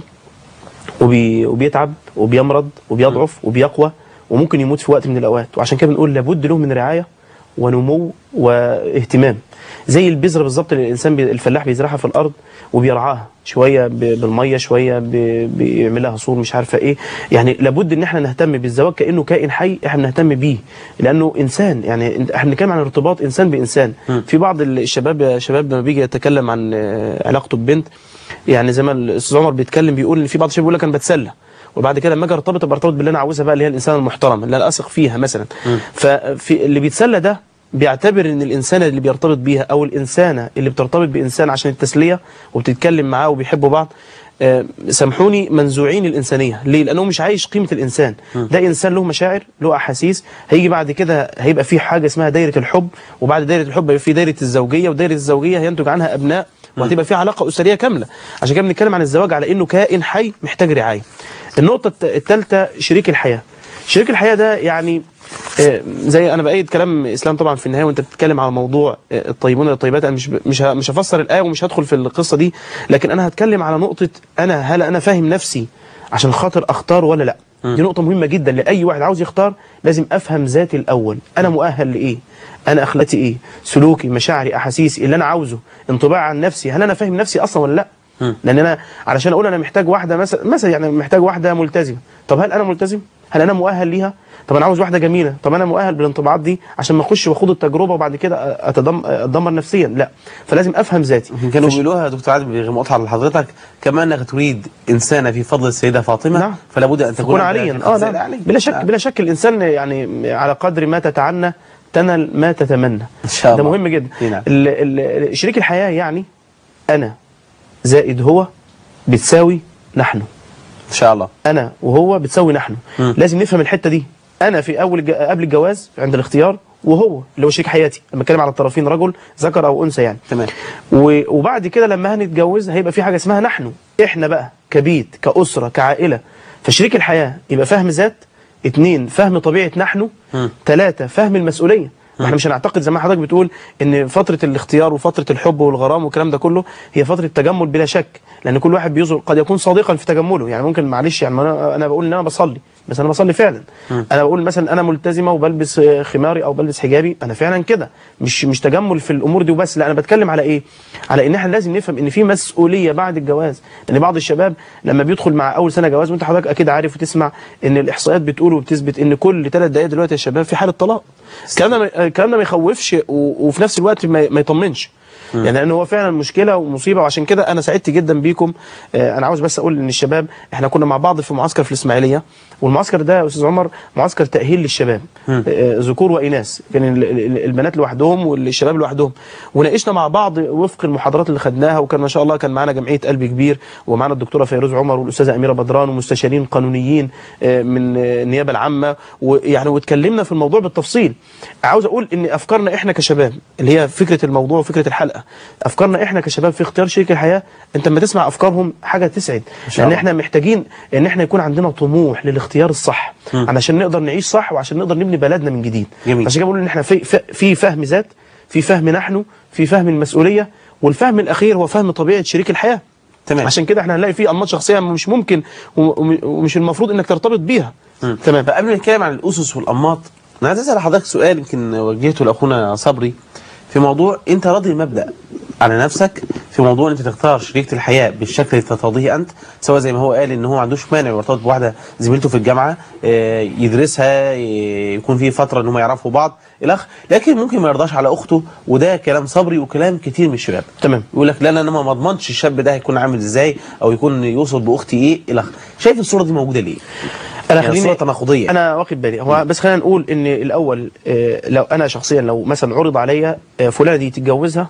وبي... وبيتعب وبيمرض وبيضعف وبيقوى وممكن يموت في وقت من الاوقات. وعشان كده بنقول لابد له من رعايه ونمو واهتمام، زي البذره بالظبط اللي الانسان بي الفلاح بيزرعها في الارض وبيرعاها شويه بالميه، شويه بيعمل لها صور مش عارفه ايه. يعني لابد ان احنا نهتم بالزواج كانه كائن حي، احنا نهتم بيه لانه انسان. يعني احنا بنتكلم عن ارتباط انسان بانسان. م. في بعض الشباب يا شباب لما بيجي يتكلم عن علاقته ببنت، يعني زي ما الاستاذ عمر بيتكلم بيقول ان في بعض الشباب بيقول لك انا بتسلى، وبعد كده لما اجي ارتبط برتبط باللي انا عاوزها بقى، اللي هي الانسان المحترم اللي انا اثق فيها مثلا. م. ففي اللي بيتسلى ده بيعتبر ان الانسانه اللي بيرتبط بيها او الانسانه اللي بترتبط بانسان عشان التسليه وبتتكلم معاه وبيحبوا بعض، آه سامحوني، منزوعين الانسانيه. ليه؟ لانه مش عايش قيمه الانسان. م. ده انسان له مشاعر، له احاسيس. هيجي بعد كده هيبقى في حاجه اسمها دايره الحب، وبعد دايره الحب هيبقى في دايره الزوجيه، ودايره الزوجيه هينتج عنها ابناء، وهتبقى في علاقه اسريه كامله. عشان كده بنتكلم عن الزواج على انه كائن حي محتاج رعايه. النقطه الثالثه، شريك الحياه. شريك الحياه ده يعني زي انا بايد كلام اسلام طبعا في النهايه، وانت بتتكلم على موضوع الطيبون والطيبات. انا مش مش مش هفسر الايه ومش هدخل في القصه دي، لكن انا هتكلم على نقطه انا هل انا فاهم نفسي عشان خاطر اختار ولا لا. دي نقطه مهمه جدا لاي واحد عاوز يختار. لازم افهم ذاتي الاول، انا مؤهل لايه، انا اخلاقي ايه، سلوكي، مشاعري، احاسيسي، اللي انا عاوزه، انطباع عن نفسي، هل انا فاهم نفسي اصلا ولا لا. لان انا علشان اقول انا محتاج واحده مثلا مثلا يعني محتاج واحده ملتزمه، طب هل انا ملتزم؟ هل انا مؤهل ليها؟ طب انا عاوز واحده جميله، طب انا مؤهل بالانطباعات دي عشان ما اخش واخد التجربه وبعد كده اتدمر نفسيا؟ لا. فلازم افهم ذاتي. كانوا بيقولوها يا دكتور عادل بمقطع لحضرتك، كما انك تريد انسانه في فضل السيده فاطمه، نعم. فلا بد ان تكون عليا. اه نعم. بلا شك نعم. بلا شك الانسان يعني على قدر ما تتعنى تنل ما تتمنى. ان شاء الله. ده مهم جدا. نعم. شريك الحياه يعني انا زائد هو بتساوي نحن. ان شاء الله. انا وهو بتساوي نحن. م. لازم نفهم الحته دي. انا في اول قبل الجواز عند الاختيار، وهو اللي هو شريك حياتي لما اتكلم على الطرفين، رجل ذكر او انثى يعني. تمام. وبعد كده لما هنتجوز هيبقى في حاجه اسمها نحن، احنا بقى كبيت، كاسره، كعائله. فشريك الحياه يبقى فهم ذات، اثنين فهم طبيعه نحن، ثلاثه فهم المسؤوليه. احنا مش هنعتقد زي ما حضرتك بتقول ان فتره الاختيار وفتره الحب والغرام والكلام ده كله هي فتره تجمل بلا شك، لان كل واحد بيظهر قد يكون صادقا في تجمله. يعني ممكن معلش يعني انا انا بقول ان انا بصلي، بس انا بصلي فعلا. م. انا بقول مثلا انا ملتزمه وبلبس خماري او بلبس حجابي، انا فعلا كده، مش مش تجمل في الامور دي وبس. لا، انا بتكلم على ايه؟ على ان احنا لازم نفهم ان في مسؤوليه بعد الجواز. لان بعض الشباب لما بيدخل مع اول سنه جواز، وانت حضرتك اكيد عارف وتسمع ان الاحصائيات بتقول وبتثبت ان كل ثلاث دقائق دلوقتي يا شباب في حاله طلاق. الكلام ده الكلام ده ما يخوفش وفي نفس الوقت ما يطمنش. يعني لان هو فعلا مشكله ومصيبه. وعشان كده انا سعدت جدا بيكم. آه انا عاوز بس اقول ان الشباب احنا كنا مع بعض في معسكر في الاسماعيليه، والمعسكر ده يا استاذ عمر معسكر تاهيل للشباب، آه ذكور واناث، كان البنات لوحدهم والشباب لوحدهم. وناقشنا مع بعض وفق المحاضرات اللي خدناها، وكان ما شاء الله كان معانا جمعيه قلب كبير، ومعانا الدكتوره فيروز عمر والاستاذه اميره بدران ومستشارين قانونيين آه من النيابه العامه، ويعني واتكلمنا في الموضوع بالتفصيل. عاوز اقول ان افكارنا احنا كشباب، اللي هي فكره الموضوع وفكره الحلقه، افكارنا احنا كشباب في اختيار شريك الحياه، انت لما تسمع افكارهم حاجه تسعد. لان احنا محتاجين ان احنا يكون عندنا طموح للاختيار الصح، م. علشان نقدر نعيش صح وعشان نقدر نبني بلدنا من جديد. عشان كده بقول ان احنا في في فهم ذات، في فهم نحن، في فهم المسؤوليه، والفهم الاخير هو فهم طبيعه شريك الحياه. تمام. عشان كده احنا هنلاقي في انماط شخصيه مش ممكن ومش المفروض انك ترتبط بيها. م. تمام. فقبل ما نتكلم عن الاسس والانماط، انا عايز اسال حضرتك سؤال يمكن وجهته لاخونا صبري في موضوع انت راضي المبدا على نفسك في موضوع ان انت تختار شريكة الحياة بالشكل اللي ترتضيه انت، سواء زي ما هو قال ان هو ما عندوش مانع يرتبط بواحدة زميلته في الجامعة آه، يدرسها، يكون في فترة ان هم يعرفوا بعض الاخ، لكن ممكن ما يرضاش على اخته، وده كلام صبري وكلام كتير من الشباب. تمام. يقول لك لا لا انا ما اضمنش الشاب ده هيكون عامل ازاي او يكون يوصل باختي ايه الاخ. شايف الصورة دي موجودة ليه؟ انا يعني خليني صورة تناقضية. انا واخد بالي، هو بس خلينا نقول ان الاول آه، لو انا شخصيا لو مثلا عرض عليا آه، فلانه دي تتجوزها،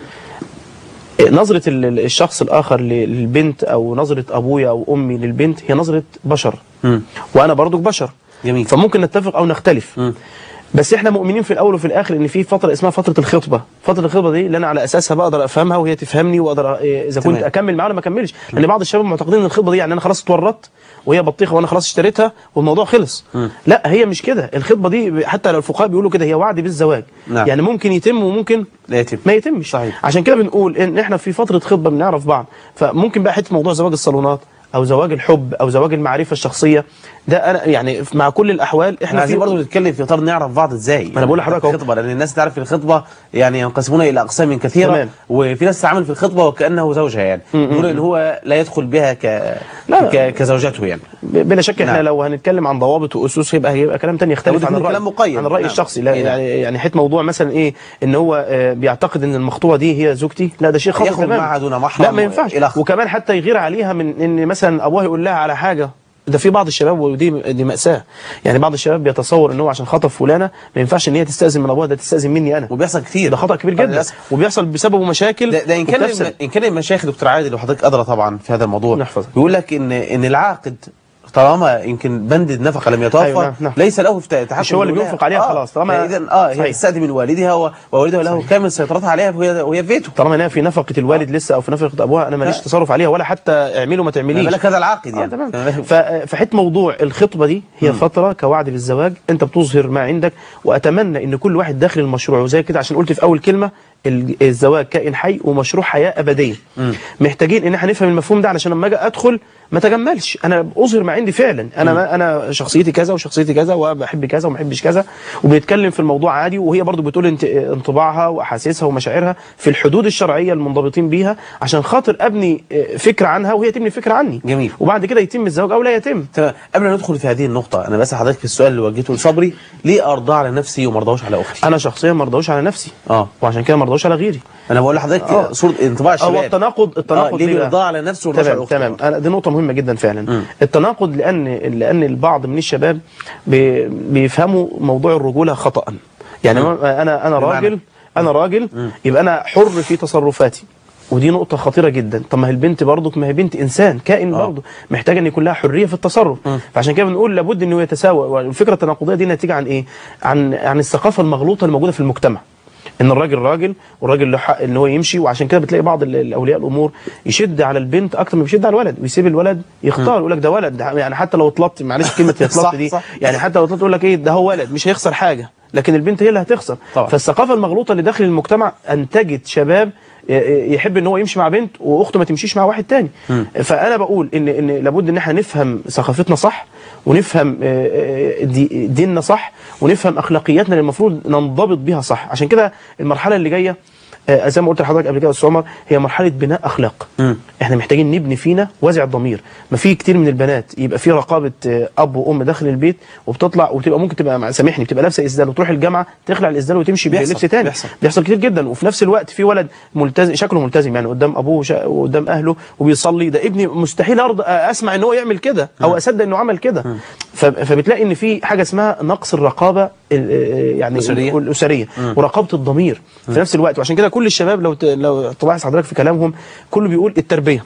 آه، نظره ال- ال- الشخص الاخر ل- للبنت او نظره ابويا او امي للبنت هي نظره بشر، مم. وانا برضو بشر. جميل. فممكن نتفق او نختلف. مم. بس احنا مؤمنين في الاول وفي الاخر ان في فتره اسمها فتره الخطبه. فتره الخطبه دي اللي انا على اساسها بقدر افهمها وهي تفهمني، واقدر إيه، اذا كنت تمام. اكمل معاها ولا ما اكملش. لان بعض الشباب معتقدين ان الخطبه دي يعني انا خلاص اتورطت وهي بطيخه وانا خلاص اشتريتها والموضوع خلص. مم. لا، هي مش كده. الخطبه دي حتى لو الفقهاء بيقولوا كده هي وعد بالزواج. نعم. يعني ممكن يتم وممكن لا يتم. ما يتمش. صحيح. عشان كده بنقول ان احنا في فتره خطبه بنعرف بعض. فممكن بقى حته موضوع زواج الصالونات او زواج الحب او زواج المعرفه الشخصيه، ده انا يعني مع كل الاحوال احنا احنا عايزين في برضه نتكلم في اطار نعرف بعض ازاي. انا بقول لحضرتك اهو. الخطبه، لان الناس تعرف الخطبه يعني ينقسمون الى اقسام كثيره. تمام. وفي ناس تتعامل في الخطبه وكانه زوجها، يعني يقول ان هو لا يدخل بها ك... لا. ك... كزوجته يعني. بلا شك احنا نعم. لو هنتكلم عن ضوابط واسس يبقى هيبقى كلام تاني يختلف لابد عن من الراي كلام مقيد. عن الراي نعم. الشخصي. لا إيه نعم. يعني يعني حته موضوع مثلا ايه ان هو آه، بيعتقد ان المخطوبه دي هي زوجتي، لا ده شيء خطأ يخرج تماما. معها دون محرم لا ما ينفعش. إلى آخره. وكمان حتى يغير عليها من ان مثلا ابوها يقول لها على حاجه. ده في بعض الشباب ودي دي مأساة. يعني بعض الشباب بيتصور ان هو عشان خطب فلانه ما ينفعش ان هي تستأذن من ابوها، ده تستأذن مني انا. وبيحصل كتير. ده خطأ كبير آه، جدا للأسف. وبيحصل بسببه مشاكل. ده, ده ان كان وبتفسد. ان كان المشايخ دكتور عادل وحضرتك ادرى طبعا في هذا الموضوع، نحفظك. بيقول لك ان ان العاقد طالما يمكن بند النفقه لم يتوفر، أيوة، نعم، نعم. ليس له في تحكم. مش هو اللي بالولاية. بينفق عليها آه. خلاص. طالما يعني اذا اه هي صحيح. تستأذن من والدها و- ووالدها له كامل سيطرتها عليها وهي وهي في بيته. طالما انها في نفقه الوالد لسه او في نفقه ابوها انا ماليش لا. تصرف عليها ولا حتى اعملوا ما تعمليش. بالك هذا العاقد آه يعني. تمام. فحته موضوع الخطبه دي هي فتره كوعد بالزواج، انت بتظهر ما عندك. واتمنى ان كل واحد داخل المشروع وزي كده، عشان قلت في اول كلمه ال- الزواج كائن حي ومشروع حياه ابديه. محتاجين ان احنا نفهم المفهوم ده علشان لما اجي ادخل ما تجملش، انا اظهر ما عندي فعلا. انا ما انا شخصيتي كذا وشخصيتي كذا وبحب كذا وما بحبش كذا، وبنتكلم في الموضوع عادي، وهي برضو بتقول انت انطباعها واحاسيسها ومشاعرها في الحدود الشرعيه المنضبطين بيها، عشان خاطر ابني فكره عنها وهي تبني فكره عني. جميل. وبعد كده يتم الزواج او لا يتم. تمام. قبل ما ندخل في هذه النقطه، انا بسال حضرتك في السؤال اللي وجهته لصبري، ليه ارضى على نفسي وما ارضاش على اختي؟ انا شخصيا ما ارضاوش على نفسي، اه وعشان كده ما ارضاوش على غيري. انا بقول لحضرتك آه. صوره انطباع الشباب. هو التناقض التناقض آه. ليه ليه بقى؟ بيرضى على نفسه وما يرضاش على تمام اخته؟ تمام. أنا دي نقطة مهمة جدا فعلا. مم. التناقض لأن لأن البعض من الشباب بي- بيفهموا موضوع الرجولة خطأ. يعني مم. أنا أنا بمعنى؟ راجل أنا راجل مم. يبقى أنا حر في تصرفاتي، ودي نقطة خطيرة جدا. طب ما هي البنت برضك، ما هي بنت إنسان كائن آه. برضه محتاجة أن يكون لها حرية في التصرف. مم. فعشان كده بنقول لابد أنه يتساوى. والفكرة التناقضية دي ناتجة عن إيه؟ عن عن الثقافة المغلوطة الموجودة في المجتمع. ان الراجل راجل والراجل له حق ان هو يمشي، وعشان كده بتلاقي بعض ال- الاولياء الامور يشد على البنت اكتر ما بيشد على الولد، ويسيب الولد يختار. يقول لك ده ولد، ده يعني حتى لو اتلطت، معلش كلمه صح، اتلطت دي، صح. يعني حتى لو اتلطت يقول لك ايه ده هو ولد مش هيخسر حاجه، لكن البنت هي اللي هتخسر. طبعا. فالثقافه المغلوطه اللي داخل المجتمع انتجت شباب ي- يحب ان هو يمشي مع بنت واخته ما تمشيش مع واحد تاني. فانا بقول ان ان لابد ان احنا نفهم ثقافتنا صح، ونفهم آه، آه، دي- ديننا صح، ونفهم اخلاقياتنا اللي المفروض ننضبط بيها صح. عشان كده المرحله اللي جايه آه، زي ما قلت لحضرتك قبل كده يا استاذ عمر، هي مرحله بناء اخلاق. مم. احنا محتاجين نبني فينا وازع الضمير. ما في كتير من البنات يبقى في رقابه آه، اب وام داخل البيت، وبتطلع وتبقى ممكن تبقى مع- سامحني بتبقى لابسه اسدال وتروح الجامعه تخلع الاسدال وتمشي بيحصل، بلبس تاني. بيحصل. بيحصل كتير جدا. وفي نفس الوقت في ولد ملتزم، شكله ملتزم يعني قدام ابوه وشا- وقدام اهله وبيصلي، ده ابني مستحيل ارضى اسمع ان هو يعمل كده او اصدق انه عمل كده. ف- فبتلاقي ان في حاجه اسمها نقص الرقابه ال- يعني الأسرية. الاسريه ورقابه الضمير في نفس الوقت. وعشان كده كل الشباب لو ت- لو تلاحظ حضرتك في كلامهم كله بيقول التربيه،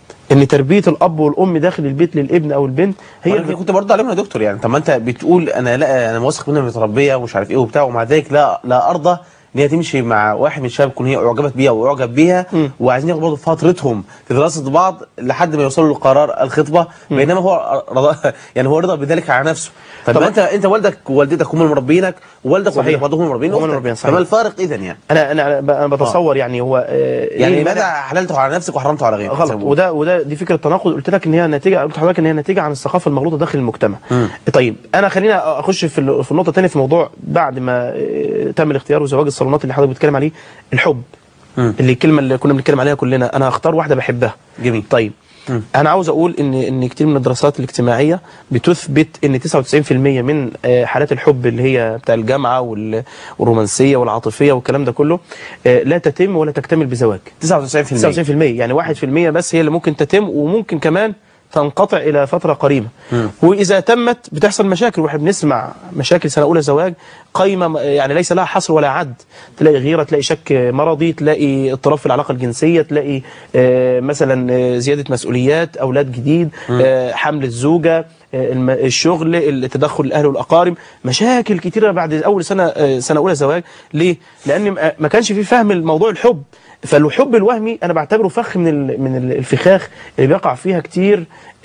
ان تربيه الاب والام داخل البيت للابن او البنت هي هي اللي كنت برضه عليهم يا دكتور. يعني طب ما انت بتقول انا لا انا واثق منها متربيه ومش عارف ايه وبتاع، ومع ذلك لا لا ارضى ان هي تمشي مع واحد من الشباب تكون هي اعجبت بيها واعجب بيها، مم. وعايزين ياخدوا برضه فترتهم في دراسه بعض لحد ما يوصلوا لقرار الخطبه، بينما هو رضا يعني هو رضى بذلك على نفسه. طب طبعا. ما انت انت والدك ووالدتك هم مربينك، ووالدك صحيح. ووالدتك هم مربين هم أختك. مربين، صحيح. فما الفارق اذا يعني؟ انا انا انا بتصور يعني هو آه، يعني إيه لماذا المانع؟ حللته على نفسك وحرمته على غيرك؟ غلط. وده وده دي فكره تناقض. قلت لك ان هي ناتجه، قلت لحضرتك ان هي ناتجه عن الثقافه المغلوطه داخل المجتمع. مم. طيب انا خلينا اخش في ال- في النقطه الثانيه في موضوع بعد ما آه، تم الاختيار وزواج الصالونات اللي حضرتك بتتكلم عليه، الحب. م. اللي الكلمه اللي كنا بنتكلم عليها كلنا، انا هختار واحده بحبها. جميل. طيب م. انا عاوز اقول ان ان كتير من الدراسات الاجتماعيه بتثبت ان تسعة وتسعين بالمئة من حالات الحب اللي هي بتاع الجامعه والرومانسيه والعاطفيه والكلام ده كله لا تتم ولا تكتمل بزواج. تسعة وتسعين بالمئة تسعة وتسعين بالمئة يعني واحد بالمئة بس هي اللي ممكن تتم، وممكن كمان تنقطع الى فتره قريبه. م. واذا تمت بتحصل مشاكل، واحنا بنسمع مشاكل سنه اولى زواج قايمه يعني ليس لها حصر ولا عد. تلاقي غيره، تلاقي شك مرضي، تلاقي اضطراب في العلاقه الجنسيه، تلاقي آه مثلا آه زياده مسؤوليات، اولاد جديد، آه حمل الزوجه، آه الشغل، التدخل الاهل والاقارب، مشاكل كتيره بعد اول سنه آه سنه اولى زواج. ليه؟ لان ما كانش في فهم الموضوع الحب. فالحب الوهمي انا بعتبره فخ من من الفخاخ اللي بيقع فيها كتير.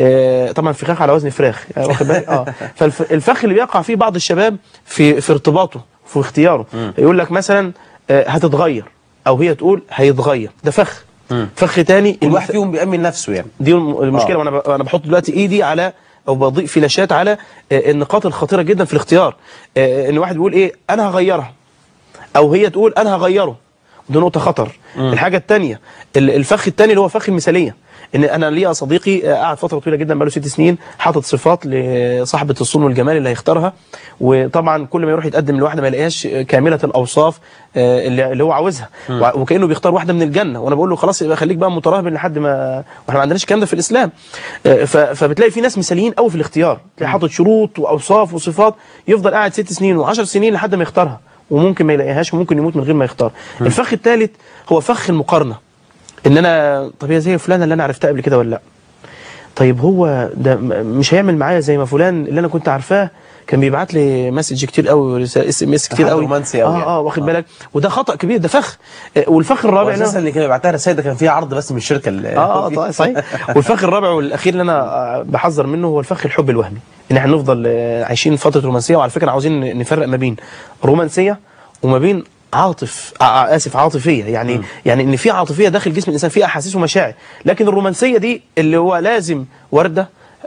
آه طبعا فخاخ على وزن فراخ، يعني واخد بالك؟ اه فالفخ اللي بيقع فيه بعض الشباب في في ارتباطه، في اختياره. يقول لك مثلا آه هتتغير، او هي تقول هيتغير، ده فخ. م. فخ تاني الواحد فيهم بيأمن نفسه، يعني دي المشكله. آه. وانا انا بحط دلوقتي ايدي على او بضيء فلاشات على آه النقاط الخطيره جدا في الاختيار. آه ان واحد بيقول ايه انا هغيرها، او هي تقول انا هغيره، دي نقطة خطر. مم. الحاجة الثانية، الفخ الثاني اللي هو فخ المثالية. ان انا ليا صديقي قعد فترة طويلة جدا بقاله ست سنين حاطط صفات لصاحبة الصون والجمال اللي هيختارها، وطبعا كل ما يروح يتقدم لواحده ما يلاقيهاش كاملة الأوصاف اللي هو عاوزها، مم. وكأنه بيختار واحدة من الجنة. وانا بقول له خلاص يبقى خليك بقى متراهب لحد ما، واحنا ما عندناش الكلام ده في الإسلام. فبتلاقي في ناس مثاليين قوي في الاختيار، تلاقي حاطط شروط وأوصاف وصفات، يفضل قاعد ست سنين وعشر سنين لحد ما يختارها، وممكن ما يلاقيهاش، وممكن يموت من غير ما يختار. م. الفخ الثالث هو فخ المقارنه. ان انا طب هي زي فلانه اللي انا عرفتها قبل كده ولا لا؟ طيب هو ده مش هيعمل معايا زي ما فلان اللي انا كنت عارفاه كان بيبعت لي مسج كتير قوي، اس ام اس كتير قوي، رومانسي قوي. اه اه واخد بالك؟ وده خطا كبير، ده فخ. والفخ الرابع اساسا اللي كان بيبعتها رسائل ده كان فيها عرض بس من الشركه اللي اه اه صحيح. والفخ الرابع والاخير اللي انا بحذر منه هو الفخ الحب الوهمي. ان احنا نفضل عايشين فتره رومانسيه. وعلى فكره عاوزين نفرق ما بين رومانسيه وما بين عاطف اسف عاطفيه، يعني م. يعني ان في عاطفيه داخل جسم الانسان، في احاسيس ومشاعر. لكن الرومانسيه دي اللي هو لازم ورده،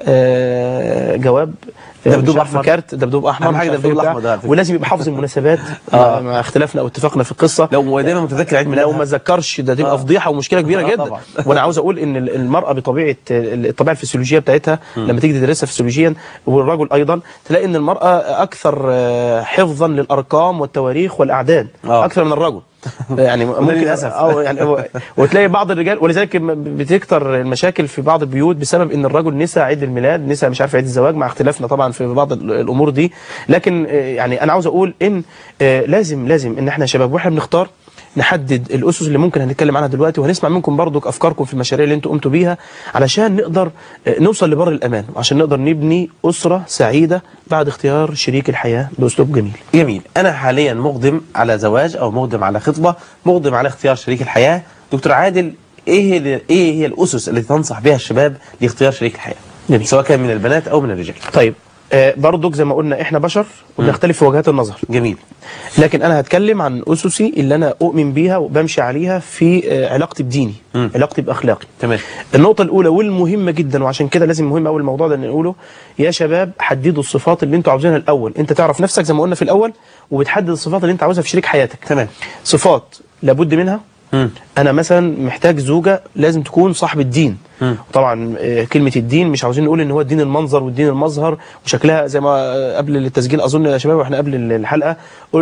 آه جواب، دبدوب احمر، كارت دبدوب احمر، اهم حاجه دبدوب الاحمر ده، ولازم يبقى حافظ المناسبات آه. مع اختلافنا او اتفاقنا في القصه. لو دايما متذكر عيد ميلادها، لو ما ذكرش ده تبقى آه. فضيحه ومشكله كبيره آه جدا. طبعا. وانا عاوز اقول ان المراه بطبيعه الطبيعه الفسيولوجيه بتاعتها م. لما تيجي تدرسها فسيولوجيا، والرجل ايضا، تلاقي ان المراه اكثر حفظا للارقام والتواريخ والاعداد آه. اكثر من الرجل. يعني ممكن للاسف اه يعني وتلاقي بعض الرجال، ولذلك بتكتر المشاكل في بعض البيوت بسبب ان الرجل نسى عيد الميلاد، نسى مش عارف عيد الزواج، مع اختلافنا طبعا في بعض الامور دي. لكن يعني انا عاوز اقول ان لازم لازم ان احنا شباب واحنا بنختار نحدد الاسس اللي ممكن هنتكلم عنها دلوقتي، وهنسمع منكم برضك افكاركم في المشاريع اللي انتم قمتوا بيها علشان نقدر نوصل لبر الامان، وعشان نقدر نبني اسره سعيده بعد اختيار شريك الحياه باسلوب جميل. جميل. انا حاليا مقدم على زواج او مقدم على خطبه، مقدم على اختيار شريك الحياه. دكتور عادل، ايه هي ايه هي الاسس اللي تنصح بها الشباب لاختيار شريك الحياه؟ جميل. سواء كان من البنات او من الرجال. طيب آه برضك زي ما قلنا احنا بشر وبنختلف في وجهات النظر. جميل. لكن انا هتكلم عن اسسي اللي انا اؤمن بيها وبمشي عليها في آه علاقتي بديني، م. علاقتي باخلاقي. تمام. النقطه الاولى والمهمه جدا، وعشان كده لازم مهم قوي الموضوع ده نقوله، يا شباب حددوا الصفات اللي انتوا عاوزينها الاول. انت تعرف نفسك زي ما قلنا في الاول، وبتحدد الصفات اللي انت عاوزها في شريك حياتك. تمام. صفات لابد منها. م. انا مثلا محتاج زوجه لازم تكون صاحب الدين. طبعا كلمه الدين مش عاوزين نقول ان هو الدين المنظر والدين المظهر وشكلها، زي ما قبل التسجيل اظن يا شباب واحنا قبل الحلقه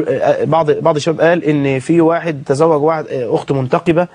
بعض بعض الشباب قال ان في واحد تزوج واحد اخت منتقبه،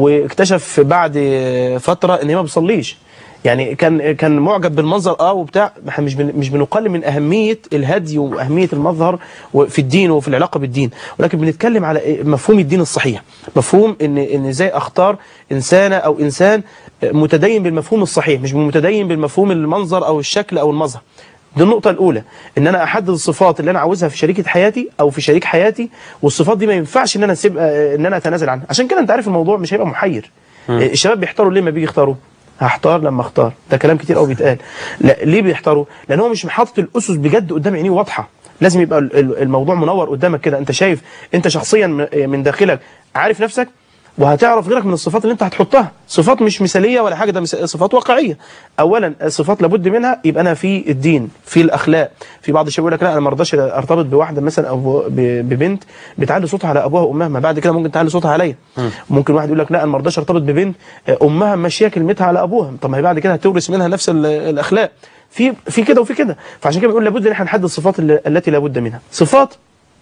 واكتشف بعد فتره ان هي ما بتصليش. يعني كان كان معجب بالمنظر اه وبتاع. احنا مش بن مش بنقلل من اهميه الهدي واهميه المظهر في الدين وفي العلاقه بالدين، ولكن بنتكلم على مفهوم الدين الصحيح، مفهوم ان ان ازاي اختار انسانه او انسان متدين بالمفهوم الصحيح، مش متدين بالمفهوم المنظر او الشكل او المظهر. دي النقطة الأولى، إن أنا أحدد الصفات اللي أنا عاوزها في شريكة حياتي أو في شريك حياتي، والصفات دي ما ينفعش إن أنا أسيب إن أنا أتنازل عنها. عشان كده أنت عارف الموضوع مش هيبقى محير. م. الشباب بيحتاروا ليه ما بيجي يختاروا؟ هحتار لما اختار، ده كلام كتير قوي بيتقال. لا ليه بيحتاروا؟ لأن هو مش حاطط الأسس بجد قدام عينيه واضحة. لازم يبقى الموضوع منور قدامك كده، أنت شايف، أنت شخصيا من داخلك عارف نفسك، وهتعرف غيرك من الصفات اللي انت هتحطها، صفات مش مثاليه ولا حاجه، ده صفات واقعيه. اولا صفات لابد منها يبقى انا في الدين، في الاخلاق. في بعض الشباب يقول لك لا انا ما ارضاش ارتبط بواحده مثلا او ببنت بتعلي صوتها على ابوها وامها، ما بعد كده ممكن تعلي صوتها عليا. ممكن واحد يقول لك لا انا ما ارضاش ارتبط ببنت امها ماشيه كلمتها على ابوها، طب ما هي بعد كده هتورث منها نفس الاخلاق. في في كده وفي كده. فعشان كده بنقول لابد ان احنا نحدد الصفات التي لابد منها. صفات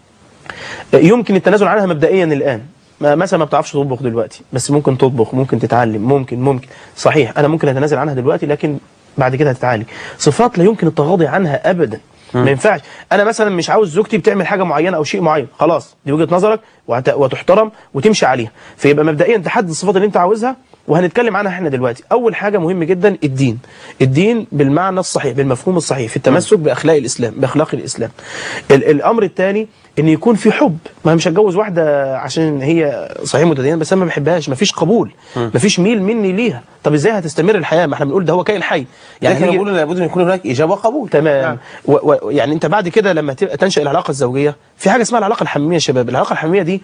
يمكن التنازل عنها مبدئيا الان، ما مثلا ما بتعرفش تطبخ دلوقتي بس ممكن تطبخ، ممكن تتعلم، ممكن ممكن صحيح انا ممكن اتنازل عنها دلوقتي لكن بعد كده هتتعالج. صفات لا يمكن التغاضي عنها ابدا. ما ينفعش انا مثلا مش عاوز زوجتي بتعمل حاجه معينه او شيء معين، خلاص دي وجهه نظرك وتحترم وتمشي عليها. فيبقى مبدئيا تحدد الصفات اللي انت عاوزها وهنتكلم عنها احنا دلوقتي. اول حاجه مهم جدا الدين، الدين بالمعنى الصحيح بالمفهوم الصحيح في التمسك باخلاق الاسلام، باخلاق الاسلام. الامر الثاني ان يكون في حب. ما مش هتجوز واحده عشان هي صحيح متدينه بس انا ما بحبهاش، ما فيش قبول، ما فيش ميل مني ليها. طب ازاي هتستمر الحياه؟ ما احنا بنقول ده هو كائن حي. يعني احنا بنقول لابد ان يكون هناك اجابه وقبول. تمام. يعني انت بعد كده لما تنشا العلاقه الزوجيه في حاجه اسمها العلاقه الحميميه يا شباب. العلاقه الحميميه دي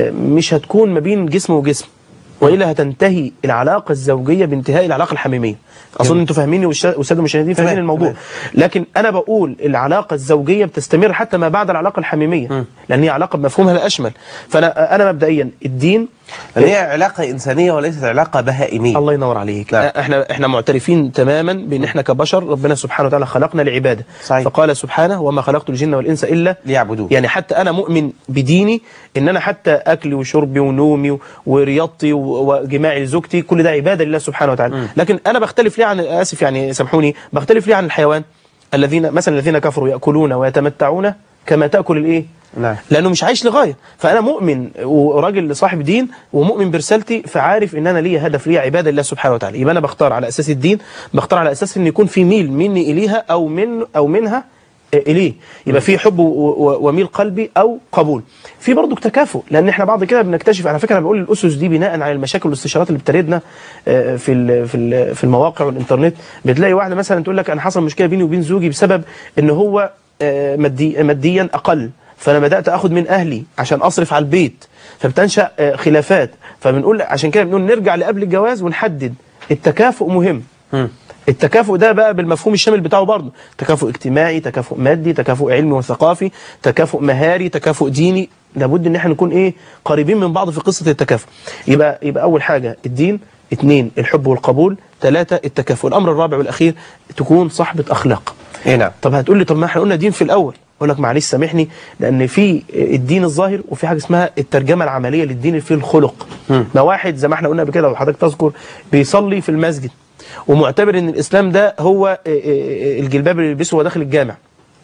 مش هتكون ما بين جسم وجسم، والا هتنتهي العلاقه الزوجيه بانتهاء العلاقه الحميميه. اظن انتوا فاهميني والساده المشاهدين فاهمين الموضوع. لكن انا بقول العلاقه الزوجيه بتستمر حتى ما بعد العلاقه الحميميه، م. لان هي علاقه بمفهومها الاشمل. فانا انا مبدئيا الدين هي علاقه انسانيه وليست علاقه بهائميه. الله ينور عليك. لا. احنا احنا معترفين تماما بان احنا كبشر ربنا سبحانه وتعالى خلقنا لعباده. صحيح. فقال سبحانه وما خلقت الجن والانس الا ليعبدون. يعني حتى انا مؤمن بديني ان انا حتى اكلي وشربي ونومي ورياضتي وجماعي لزوجتي كل ده عباده لله سبحانه وتعالى. م. لكن انا بختلف ليه عن اسف يعني سامحوني بختلف ليه عن الحيوان الذين مثلا الذين كفروا ياكلون ويتمتعون كما تاكل الايه؟ نعم. لانه مش عايش لغايه. فانا مؤمن وراجل صاحب دين ومؤمن برسالتي، فعارف ان انا ليا هدف، ليا عباده لله سبحانه وتعالى. يبقى انا بختار على اساس الدين، بختار على اساس ان يكون في ميل مني اليها او من او منها اليه، يبقى في حب وميل قلبي او قبول. في برضه تكافؤ، لان احنا بعض كده بنكتشف. على فكره انا بقول الاسس دي بناء على المشاكل والاستشارات اللي بتردنا في في في المواقع والانترنت. بتلاقي واحده مثلا تقول لك انا حصل مشكله بيني وبين زوجي بسبب ان هو مادي ماديا اقل، فانا بدات اخد من اهلي عشان اصرف على البيت، فبتنشا خلافات. فبنقول عشان كده بنقول نرجع لقبل الجواز ونحدد التكافؤ مهم. م. التكافؤ ده بقى بالمفهوم الشامل بتاعه برضه، تكافؤ اجتماعي، تكافؤ مادي، تكافؤ علمي وثقافي، تكافؤ مهاري، تكافؤ ديني. لابد ان احنا نكون ايه قريبين من بعض في قصه التكافؤ. يبقى يبقى اول حاجه الدين، اثنين الحب والقبول، ثلاثه التكافؤ. الامر الرابع والاخير تكون صاحبه اخلاق. ايه نعم. طب هتقول لي طب ما احنا قلنا دين في الاول. اقول لك معلش سامحني، لان في الدين الظاهر وفي حاجه اسمها الترجمه العمليه للدين في الخلق. ما واحد زي ما احنا قلنا قبل كده وحضرتك تذكر بيصلي في المسجد ومعتبر ان الاسلام ده هو الجلباب اللي بيلبسه وهو داخل الجامع،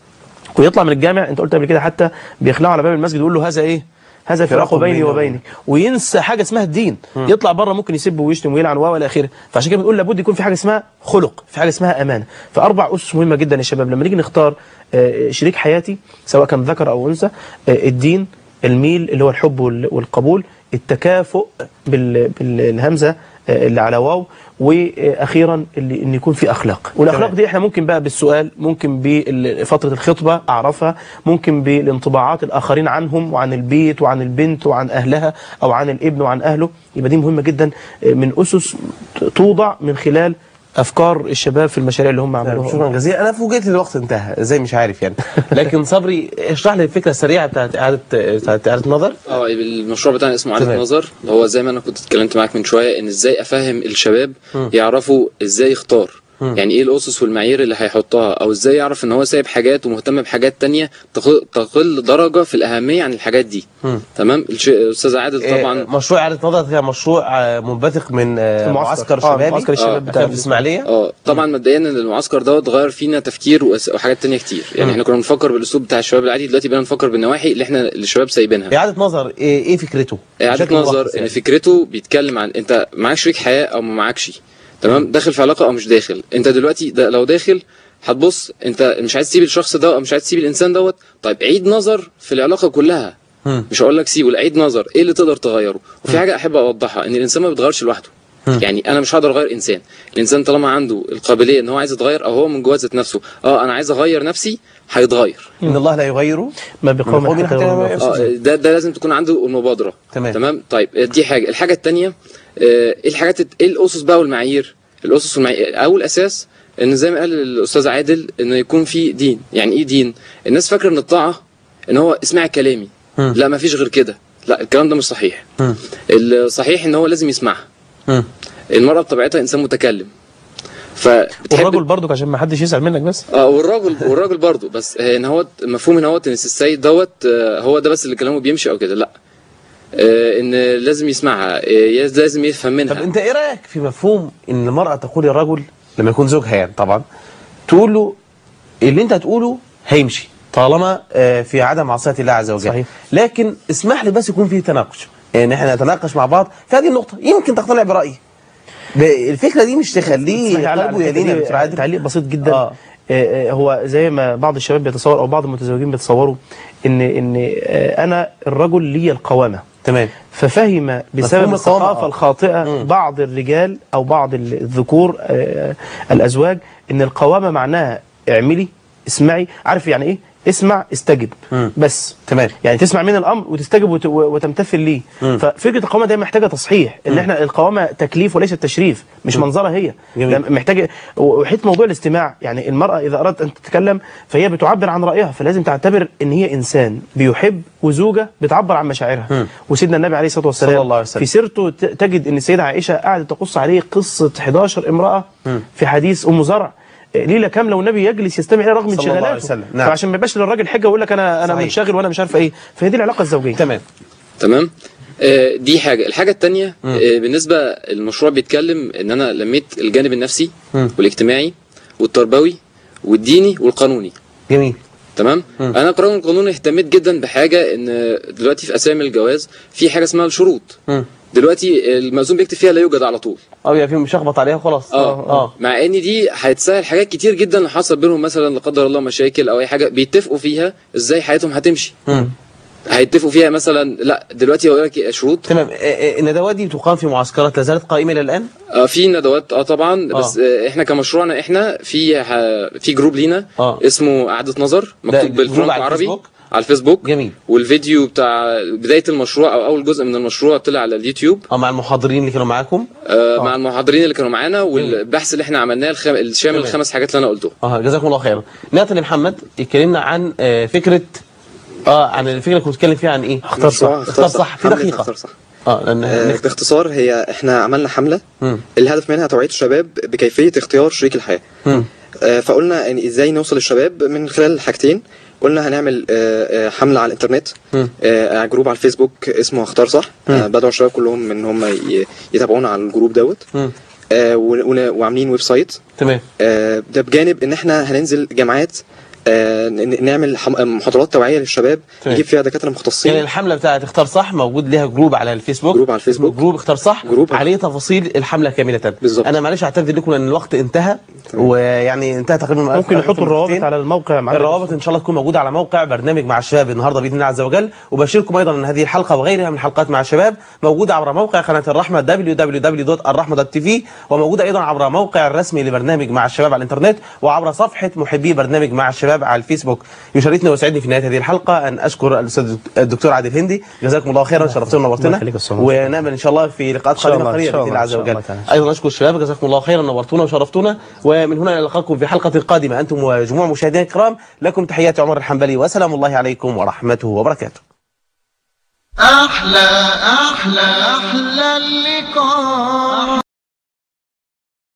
ويطلع من الجامع انت قلت قبل كده حتى بيخلعه على باب المسجد ويقول له هذا ايه؟ هذا فراق بيني وبينك، وينسى حاجه اسمها الدين. م. يطلع بره ممكن يسب ويشتم ويلعن والى اخره. فعشان كده بنقول لابد يكون في حاجه اسمها خلق، في حاجه اسمها امانه. فاربع اسس مهمه جدا يا شباب لما نيجي نختار شريك حياتي سواء كان ذكر او انثى. الدين، الميل اللي هو الحب والقبول، التكافؤ بالهمزه اللي على واو، واخيرا اللي ان يكون في اخلاق. والاخلاق دي احنا ممكن بقى بالسؤال، ممكن بفتره الخطبه اعرفها، ممكن بالانطباعات الاخرين عنهم وعن البيت وعن البنت وعن اهلها او عن الابن وعن اهله. يبقى دي مهمه جدا من اسس توضع من خلال افكار الشباب في المشاريع اللي هم عملوها. شكرا جزيلا. انا فوجئت الوقت انتهى ازاي مش عارف يعني. لكن صبري اشرح لي الفكره السريعه بتاعت اعاده بتاعت اعاده نظر. اه المشروع بتاعنا اسمه اعاده نظر. هو زي ما انا كنت اتكلمت معاك من شويه ان ازاي افهم الشباب م. يعرفوا ازاي يختار، م. يعني ايه الاسس والمعايير اللي هيحطها، او ازاي يعرف ان هو سايب حاجات ومهتم بحاجات تانية تقل درجه في الاهميه عن الحاجات دي. م. تمام. الاستاذ عادل طبعا مشروع اعاده نظر كان مشروع منبثق من معسكر شبابي معسكر الشباب بتاع الاسماعيليه. اه طبعا مبدئيا ان المعسكر دوت غير فينا تفكير وحاجات تانية كتير. يعني م. احنا كنا بنفكر بالاسلوب بتاع الشباب العادي، دلوقتي بقينا نفكر بالنواحي اللي احنا الشباب سايبينها. اعاده نظر ايه, إيه فكرته؟ اعاده نظر ان فكرته بيتكلم عن انت معاك شريك حياه او ما معاكش، تمام، داخل في علاقه او مش داخل. انت دلوقتي ده لو داخل هتبص انت مش عايز تسيب الشخص ده او مش عايز تسيب الانسان دوت، طيب عيد نظر في العلاقه كلها. م. مش هقول لك سيبه، عيد نظر ايه اللي تقدر تغيره. وفي م. حاجه احب اوضحها، ان الانسان ما بيتغيرش لوحده. يعني انا مش هقدر اغير انسان. الانسان طالما عنده القابليه ان هو عايز يتغير، او هو من جوه ذات نفسه اه انا عايز اغير نفسي، هيتغير. ان الله لا يغير ما بقوم حتى يغيروا ما اه ده ده لازم تكون عنده المبادره. تمام تمام. طيب دي حاجه. الحاجه الثانيه ايه الحاجات، ايه الاسس بقى والمعايير؟ الاسس والمعايير، اول اساس ان زي ما قال الاستاذ عادل ان يكون في دين. يعني ايه دين؟ الناس فاكره ان الطاعه ان هو اسمعي كلامي. م. لا ما فيش غير كده. لا الكلام ده مش صحيح. م. الصحيح ان هو لازم يسمعها. م. المرأة بطبيعتها انسان متكلم. والراجل برضك عشان ما حدش يزعل منك بس. اه والراجل والراجل برضه، بس ان هو مفهوم ان هو ان السيد دوت هو ده بس اللي كلامه بيمشي او كده، لا. آه ان لازم يسمعها، آه لازم يفهم منها. طب انت ايه رايك في مفهوم ان المرأة تقول للرجل لما يكون زوجها يعني طبعا تقول له اللي انت هتقوله هيمشي طالما آه في عدم معصية الله عز وجل. صحيح. لكن اسمح لي بس يكون فيه تناقش، يعني احنا نتناقش مع بعض في هذه النقطة، يمكن تقتنع برأيي. الفكرة دي مش تخليه قلبه يلين. تعليق بسيط جدا. آه. آه هو زي ما بعض الشباب بيتصور او بعض المتزوجين بيتصوروا ان ان آه انا الرجل لي القوامة. تمام. ففهم بسبب الثقافة الخاطئة م. بعض الرجال او بعض الذكور آه الازواج ان القوامة معناها اعملي اسمعي. عارف يعني ايه؟ اسمع استجب. مم. بس تمام. يعني تسمع من الامر وتستجب وت... وتمتثل ليه. مم. ففكره القوامه دي محتاجه تصحيح ان مم. احنا القوامه تكليف وليس تشريف، مش مم. منظره هي. محتاجه. وحيت موضوع الاستماع، يعني المراه اذا ارادت ان تتكلم فهي بتعبر عن رايها، فلازم تعتبر ان هي انسان بيحب وزوجه بتعبر عن مشاعرها. مم. وسيدنا النبي عليه الصلاه والسلام صلى الله عليه وسلم في سيرته تجد ان السيده عائشه قعدت تقص عليه قصه إحدى عشرة امراه. مم. في حديث ام زرع ليله كامله والنبي يجلس يستمع اليها رغم انشغالاته. نعم. فعشان ما يبقاش للراجل حجه ويقول لك انا انا منشغل وانا مش عارفه ايه، فهي دي العلاقه الزوجيه. تمام تمام. آه دي حاجه. الحاجه الثانيه آه بالنسبه المشروع بيتكلم ان انا لميت الجانب النفسي م. والاجتماعي والتربوي والديني والقانوني. جميل. تمام. م. انا القانون القانوني اهتميت جدا بحاجه ان دلوقتي في اسامي الجواز في حاجه اسمها الشروط. م. دلوقتي المأذون بيكتب فيها لا يوجد على طول، اه يعني فيهم مشخبط عليها خلاص. اه اه مع ان دي هتسهل حاجات كتير جدا لو حصل بينهم مثلا لا قدر الله مشاكل او اي حاجه بيتفقوا فيها ازاي حياتهم هتمشي. امم هيتفقوا فيها مثلا. لا دلوقتي هو لك شروط. تمام. الندوات دي بتقام في معسكرات لا زالت قائمه الى الان؟ اه في ندوات اه طبعا. آه. بس آه احنا كمشروعنا احنا في في جروب لينا آه. اسمه اعاده نظر، مكتوب بالفرنك العربي على الفيسبوك. جميل. والفيديو بتاع بدايه المشروع او اول جزء من المشروع طلع على اليوتيوب. اه مع المحاضرين اللي كانوا معاكم؟ آه آه. مع المحاضرين اللي كانوا معانا والبحث اللي احنا عملناه الخم... الشامل الخمس حاجات اللي انا قلتهم. اه جزاكم الله خيرا. ناتن محمد اتكلمنا عن آه فكره اه عن الفكره اللي كنت بتتكلم فيها عن ايه؟ اختار صح. اختار صح في دقيقه. اختار صح. اه آه باختصار هي احنا عملنا حمله م. الهدف منها توعيه الشباب بكيفيه اختيار شريك الحياه. آه فقلنا يعني ازاي نوصل للشباب من خلال حاجتين. قلنا هنعمل حملة على الانترنت، آه جروب على الفيسبوك اسمه اختار صح. آه بدعو الشباب كلهم ان هم يتابعونا على الجروب دوت. آه وعاملين ويب سايت. تمام. آه ده بجانب ان احنا هننزل جامعات آه نعمل محاضرات توعيه للشباب نجيب فيها دكاتره مختصين. يعني الحمله بتاعت اختار صح موجود لها جروب على الفيسبوك. جروب على الفيسبوك جروب اختار صح جروب عليه تفاصيل الحمله كامله. بالظبط. انا معلش اعتذر لكم لان الوقت انتهى. تمام. ويعني انتهى تقريبا. ممكن نحط الروابط على الموقع معنا. الروابط ان شاء الله تكون موجوده على موقع برنامج مع الشباب النهارده باذن الله عز وجل. وبشيركم ايضا ان هذه الحلقه وغيرها من حلقات مع الشباب موجوده عبر موقع قناه الرحمه دبليو دبليو دبليو دوت الرحمه دوت تي في، وموجوده ايضا عبر موقع الرسمي لبرنامج مع الشباب على الانترنت وعبر صفحه محبي برنامج مع الشباب على الفيسبوك. يشرفني ويسعدني في نهايه هذه الحلقه ان اشكر الاستاذ الدكتور عادل هندي، جزاكم الله خيرا، شرفتونا ونورتونا، ونامل ان شاء الله في لقاءات قادمه قريبه باذن الله عز وجل. ايضا اشكر الشباب، جزاكم الله خيرا، نورتونا وشرفتونا، ومن هنا نلقاكم في حلقه قادمه انتم وجموع مشاهدينا الكرام. لكم تحيات عمر الحنبلي وسلام الله عليكم ورحمته وبركاته. أحلى أحلى أحلى اللقاء.